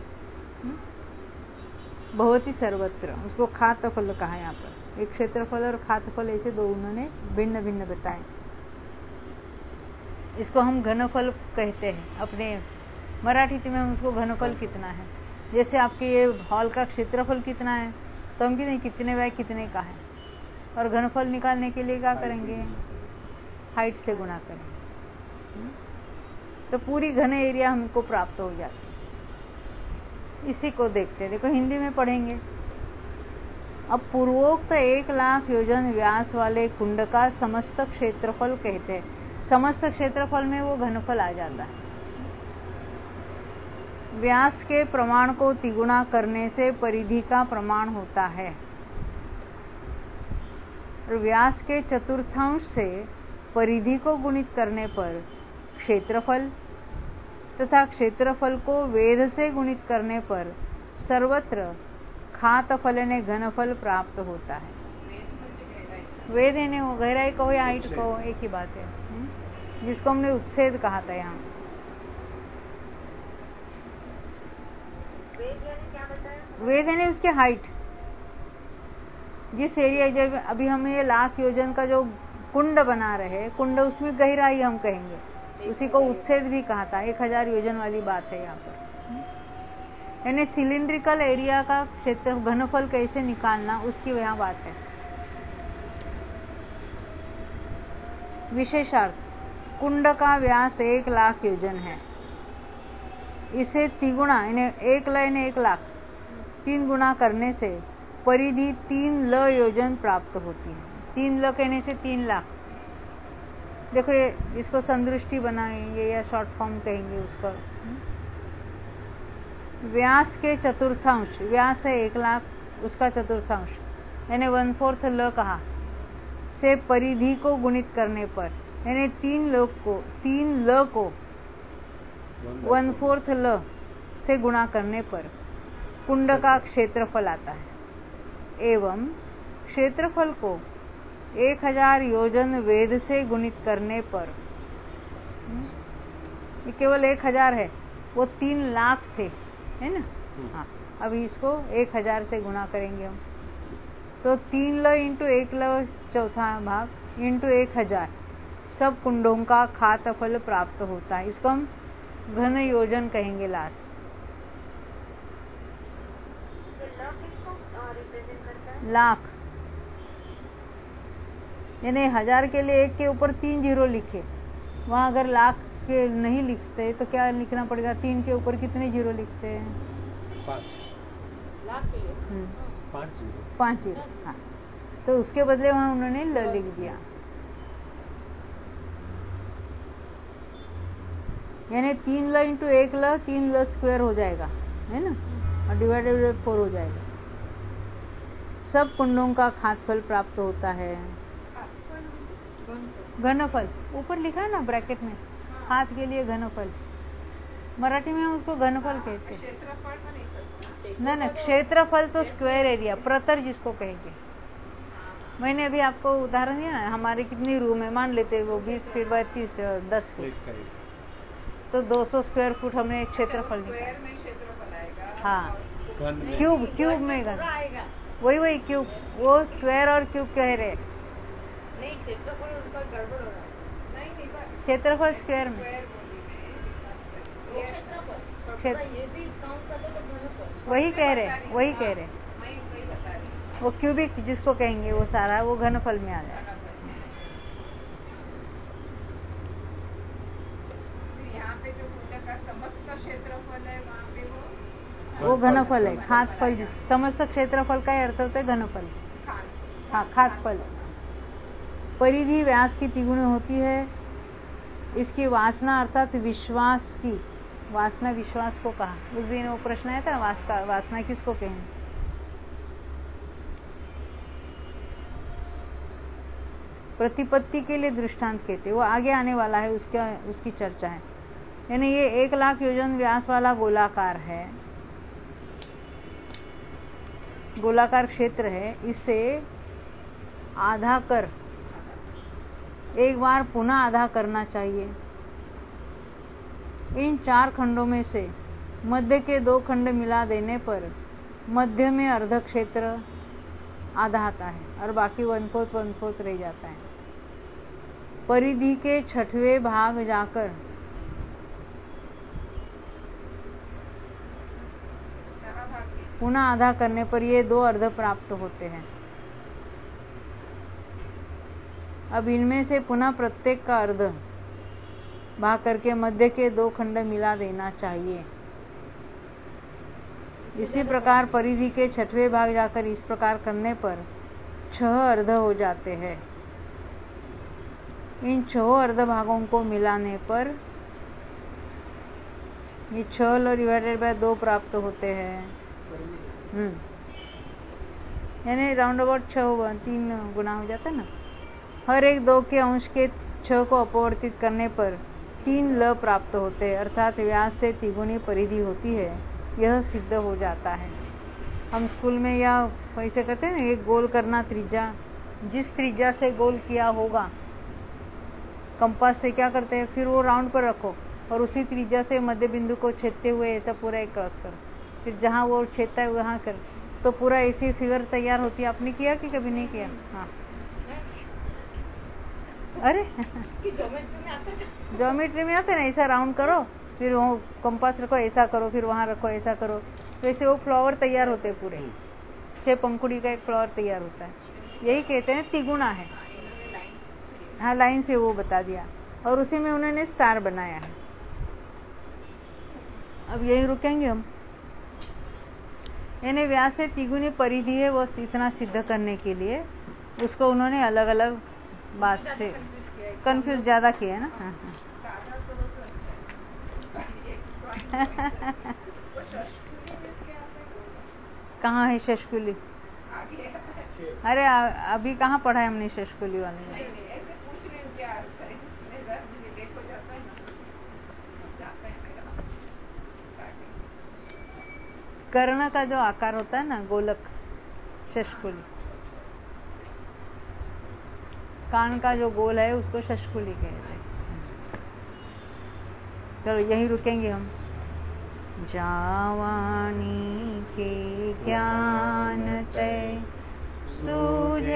बहुत ही सर्वत्र, उसको खात फल कहा। यहाँ पर एक क्षेत्रफल और खात फल ऐसे दो उन्होंने भिन्न भिन्न बताए। इसको हम घनफल कहते हैं। अपने मराठी में हम उसको घनफल कितना है, जैसे आपके ये हॉल का क्षेत्रफल कितना है तो हम कितने कितने बाय कितने का है, और घनफल निकालने के लिए क्या करेंगे, हाइट से गुणा करेंगे, तो पूरी घन एरिया हमको प्राप्त हो जाती है। इसी को देखते हैं, देखो हिंदी में पढ़ेंगे। अब पूर्वोक्त एक लाख योजन व्यास वाले कुंड का समस्त क्षेत्रफल कहते हैं। समस्त क्षेत्रफल में वो घनफल आ जाता है। व्यास के प्रमाण को तिगुना करने से परिधि का प्रमाण होता है, और व्यास के चतुर्थांश से परिधि को गुणित करने पर क्षेत्रफल तथा क्षेत्रफल को वेध से गुणित करने पर सर्वत्र खात फल ने घनफल प्राप्त होता है। वेद यानी गहराई कहो या हाइट कहो एक ही बात है, जिसको हमने उच्छेद कहा था। यहाँ वेद यानी उसके हाइट, जिस एरिया, जब अभी हम ये लाख योजन का जो कुंड बना रहे, कुंड उसमें गहराई हम कहेंगे, उसी को उच्छेद भी कहा था। एक हजार योजन वाली बात है यहाँ पर, यानी सिलिंड्रिकल एरिया का क्षेत्र घनफल कैसे निकालना, उसकी यहाँ बात है। विशेषार्थ, कुंड का व्यास एक लाख योजन है, इसे तिगुणा यानी एक ल यानी एक लाख तीन गुना करने से परिधि तीन ल योजन प्राप्त होती है। तीन ल कहने से तीन लाख। देखो ये इसको संदृष्टि बनाएंगे या शॉर्ट फॉर्म कहेंगे उसका। व्यास के चतुर्थांश, व्यास है एक लाख, उसका चतुर्थांश यानी वन फोर्थ ल कहा, से परिधि को गुणित करने पर यानी तीन ल को तीन ल को वन फोर्थ ल से गुणा करने पर कुंड का क्षेत्रफल आता है। एवं क्षेत्रफल को एक हजार योजन वेद से गुणित करने पर, ये केवल एक हजार है, वो तीन लाख थे, है ना। हाँ, अभी इसको एक हजार से गुणा करेंगे हम, तो तीन ल इंटू एक ल चौथा भाग इंटू एक हजार, सब कुंडों का खात फल प्राप्त होता है। इसको हम घन योजन कहेंगे लास्ट। लाख यानी हजार के लिए एक के ऊपर तीन जीरो लिखे, वहां अगर लाख के नहीं लिखते तो क्या लिखना पड़ेगा, तीन के ऊपर कितने जीरो लिखते हैं, पाँच लाख के लिए पाँच जीरो पाँच जीरो। हाँ, तो उसके बदले वहां उन्होंने ल लिख दिया, यानी तीन ल इंटू एक ल, तीन ल स्क्वायर हो जाएगा, है ना, और डिवाइडेड बाई फोर हो जाएगा। सब कुंडों का खातफल प्राप्त होता है। घनफल ऊपर लिखा है ना ब्रैकेट में, हाथ के लिए घनफल, मराठी में हम उसको घनफल कहते हैं। ना ना, क्षेत्रफल तो स्क्वायर एरिया, प्रतर जिसको कहेंगे। मैंने अभी आपको उदाहरण दिया ना, हमारे कितनी रूम है, मान लेते वो बीस फीट बाय तीस दस फीट, तो दो सौ स्क्वायर फुट हमने क्षेत्रफल निकाला। हाँ, क्यूब क्यूब में घन, वही वही क्यूब, वो स्क्वायर और क्यूब कह रहे, नहीं क्षेत्रफल उसका गड़बड़ हो रहा है। नहीं नहीं, क्षेत्रफल स्क्वायर में, क्षेत्रफल ये भी काउंट कर लो तो घनफल वही कह रहे वही कह रहे वो क्यूबिक जिसको कहेंगे वो सारा वो घनफल में आ जाए। यहाँ पे जो कुंड का समस्त क्षेत्रफल है वहाँ पे वो वो घनफल है, खातफल। समस्त क्षेत्रफल का अर्थ होता है घनफल। हाँ, खातफल। परिधि व्यास की तिगुनी होती है। इसकी वासना अर्थात विश्वास की, वासना विश्वास को कहा, उस दिन वो प्रश्न आया था, वासना वासना किसको कहें। प्रतिपत्ति के लिए दृष्टांत कहते, वो आगे आने वाला है, उसका उसकी चर्चा है। यानी ये एक लाख योजन व्यास वाला गोलाकार है, गोलाकार क्षेत्र है, इससे आधा कर एक बार पुनः आधा करना चाहिए। इन चार खंडों में से मध्य के दो खंड मिला देने पर मध्य में अर्ध क्षेत्र आधा आता है और बाकी वन फोर्थ वन फोर्थ रह जाता है। परिधि के छठवें भाग जाकर पुनः आधा करने पर ये दो अर्ध प्राप्त होते हैं। अब इनमें से पुनः प्रत्येक का अर्ध भाग करके मध्य के दो खंड मिला देना चाहिए। इसी प्रकार परिधि के छठवें भाग जाकर इस प्रकार करने पर छह अर्ध हो जाते हैं। इन छह अर्ध भागों को मिलाने पर ये छह लो डिवाइडेड बाय दो प्राप्त होते हैं। हम्म यानी राउंड अबाउट छह तीन गुना हो जाता है ना। हर एक दो के अंश के छह को अपवर्तित करने पर तीन ल प्राप्त होते हैं, अर्थात व्यास से तिगुनी परिधि होती है, यह सिद्ध हो जाता है। हम स्कूल में या ऐसे करते हैं ना, एक गोल करना त्रिज्या, जिस त्रिज्या से गोल किया होगा कंपास से क्या करते हैं, फिर वो राउंड पर रखो और उसी त्रिज्या से मध्य बिंदु को छेदते हुए ऐसा पूरा एक क्रॉस करो, फिर जहां वो छेदता है वहां कर, तो पूरा ऐसी फिगर तैयार होती है। आपने किया कि कभी नहीं किया? हाँ अरे ज्योमेट्री में आते ना, ऐसा राउंड करो फिर वो कंपास रखो, ऐसा करो फिर वहां रखो, ऐसा करो, वैसे वो फ्लावर तैयार होते हैं पूरे, छह पंखुड़ी का एक फ्लावर तैयार होता है। यही कहते हैं तिगुना है। हाँ लाइन से वो बता दिया और उसी में उन्होंने स्टार बनाया है। अब यही रुकेंगे हम। यानी व्यास से तिगुनी परिधि है, वो इतना सिद्ध करने के लिए उसको उन्होंने अलग अलग बात से कंफ्यूज ज्यादा किया है ना। हाँ, हाँ। कहाँ है शशकुली? अरे अभी कहाँ पढ़ा है हमने शशकुली वाले? कर्ण का जो आकार होता है ना, गोलक, शशकुली। कान का जो गोल है उसको शशकुली कहते हैं। चलो यही रुकेंगे हम। जावानी के ज्ञान ते सूझ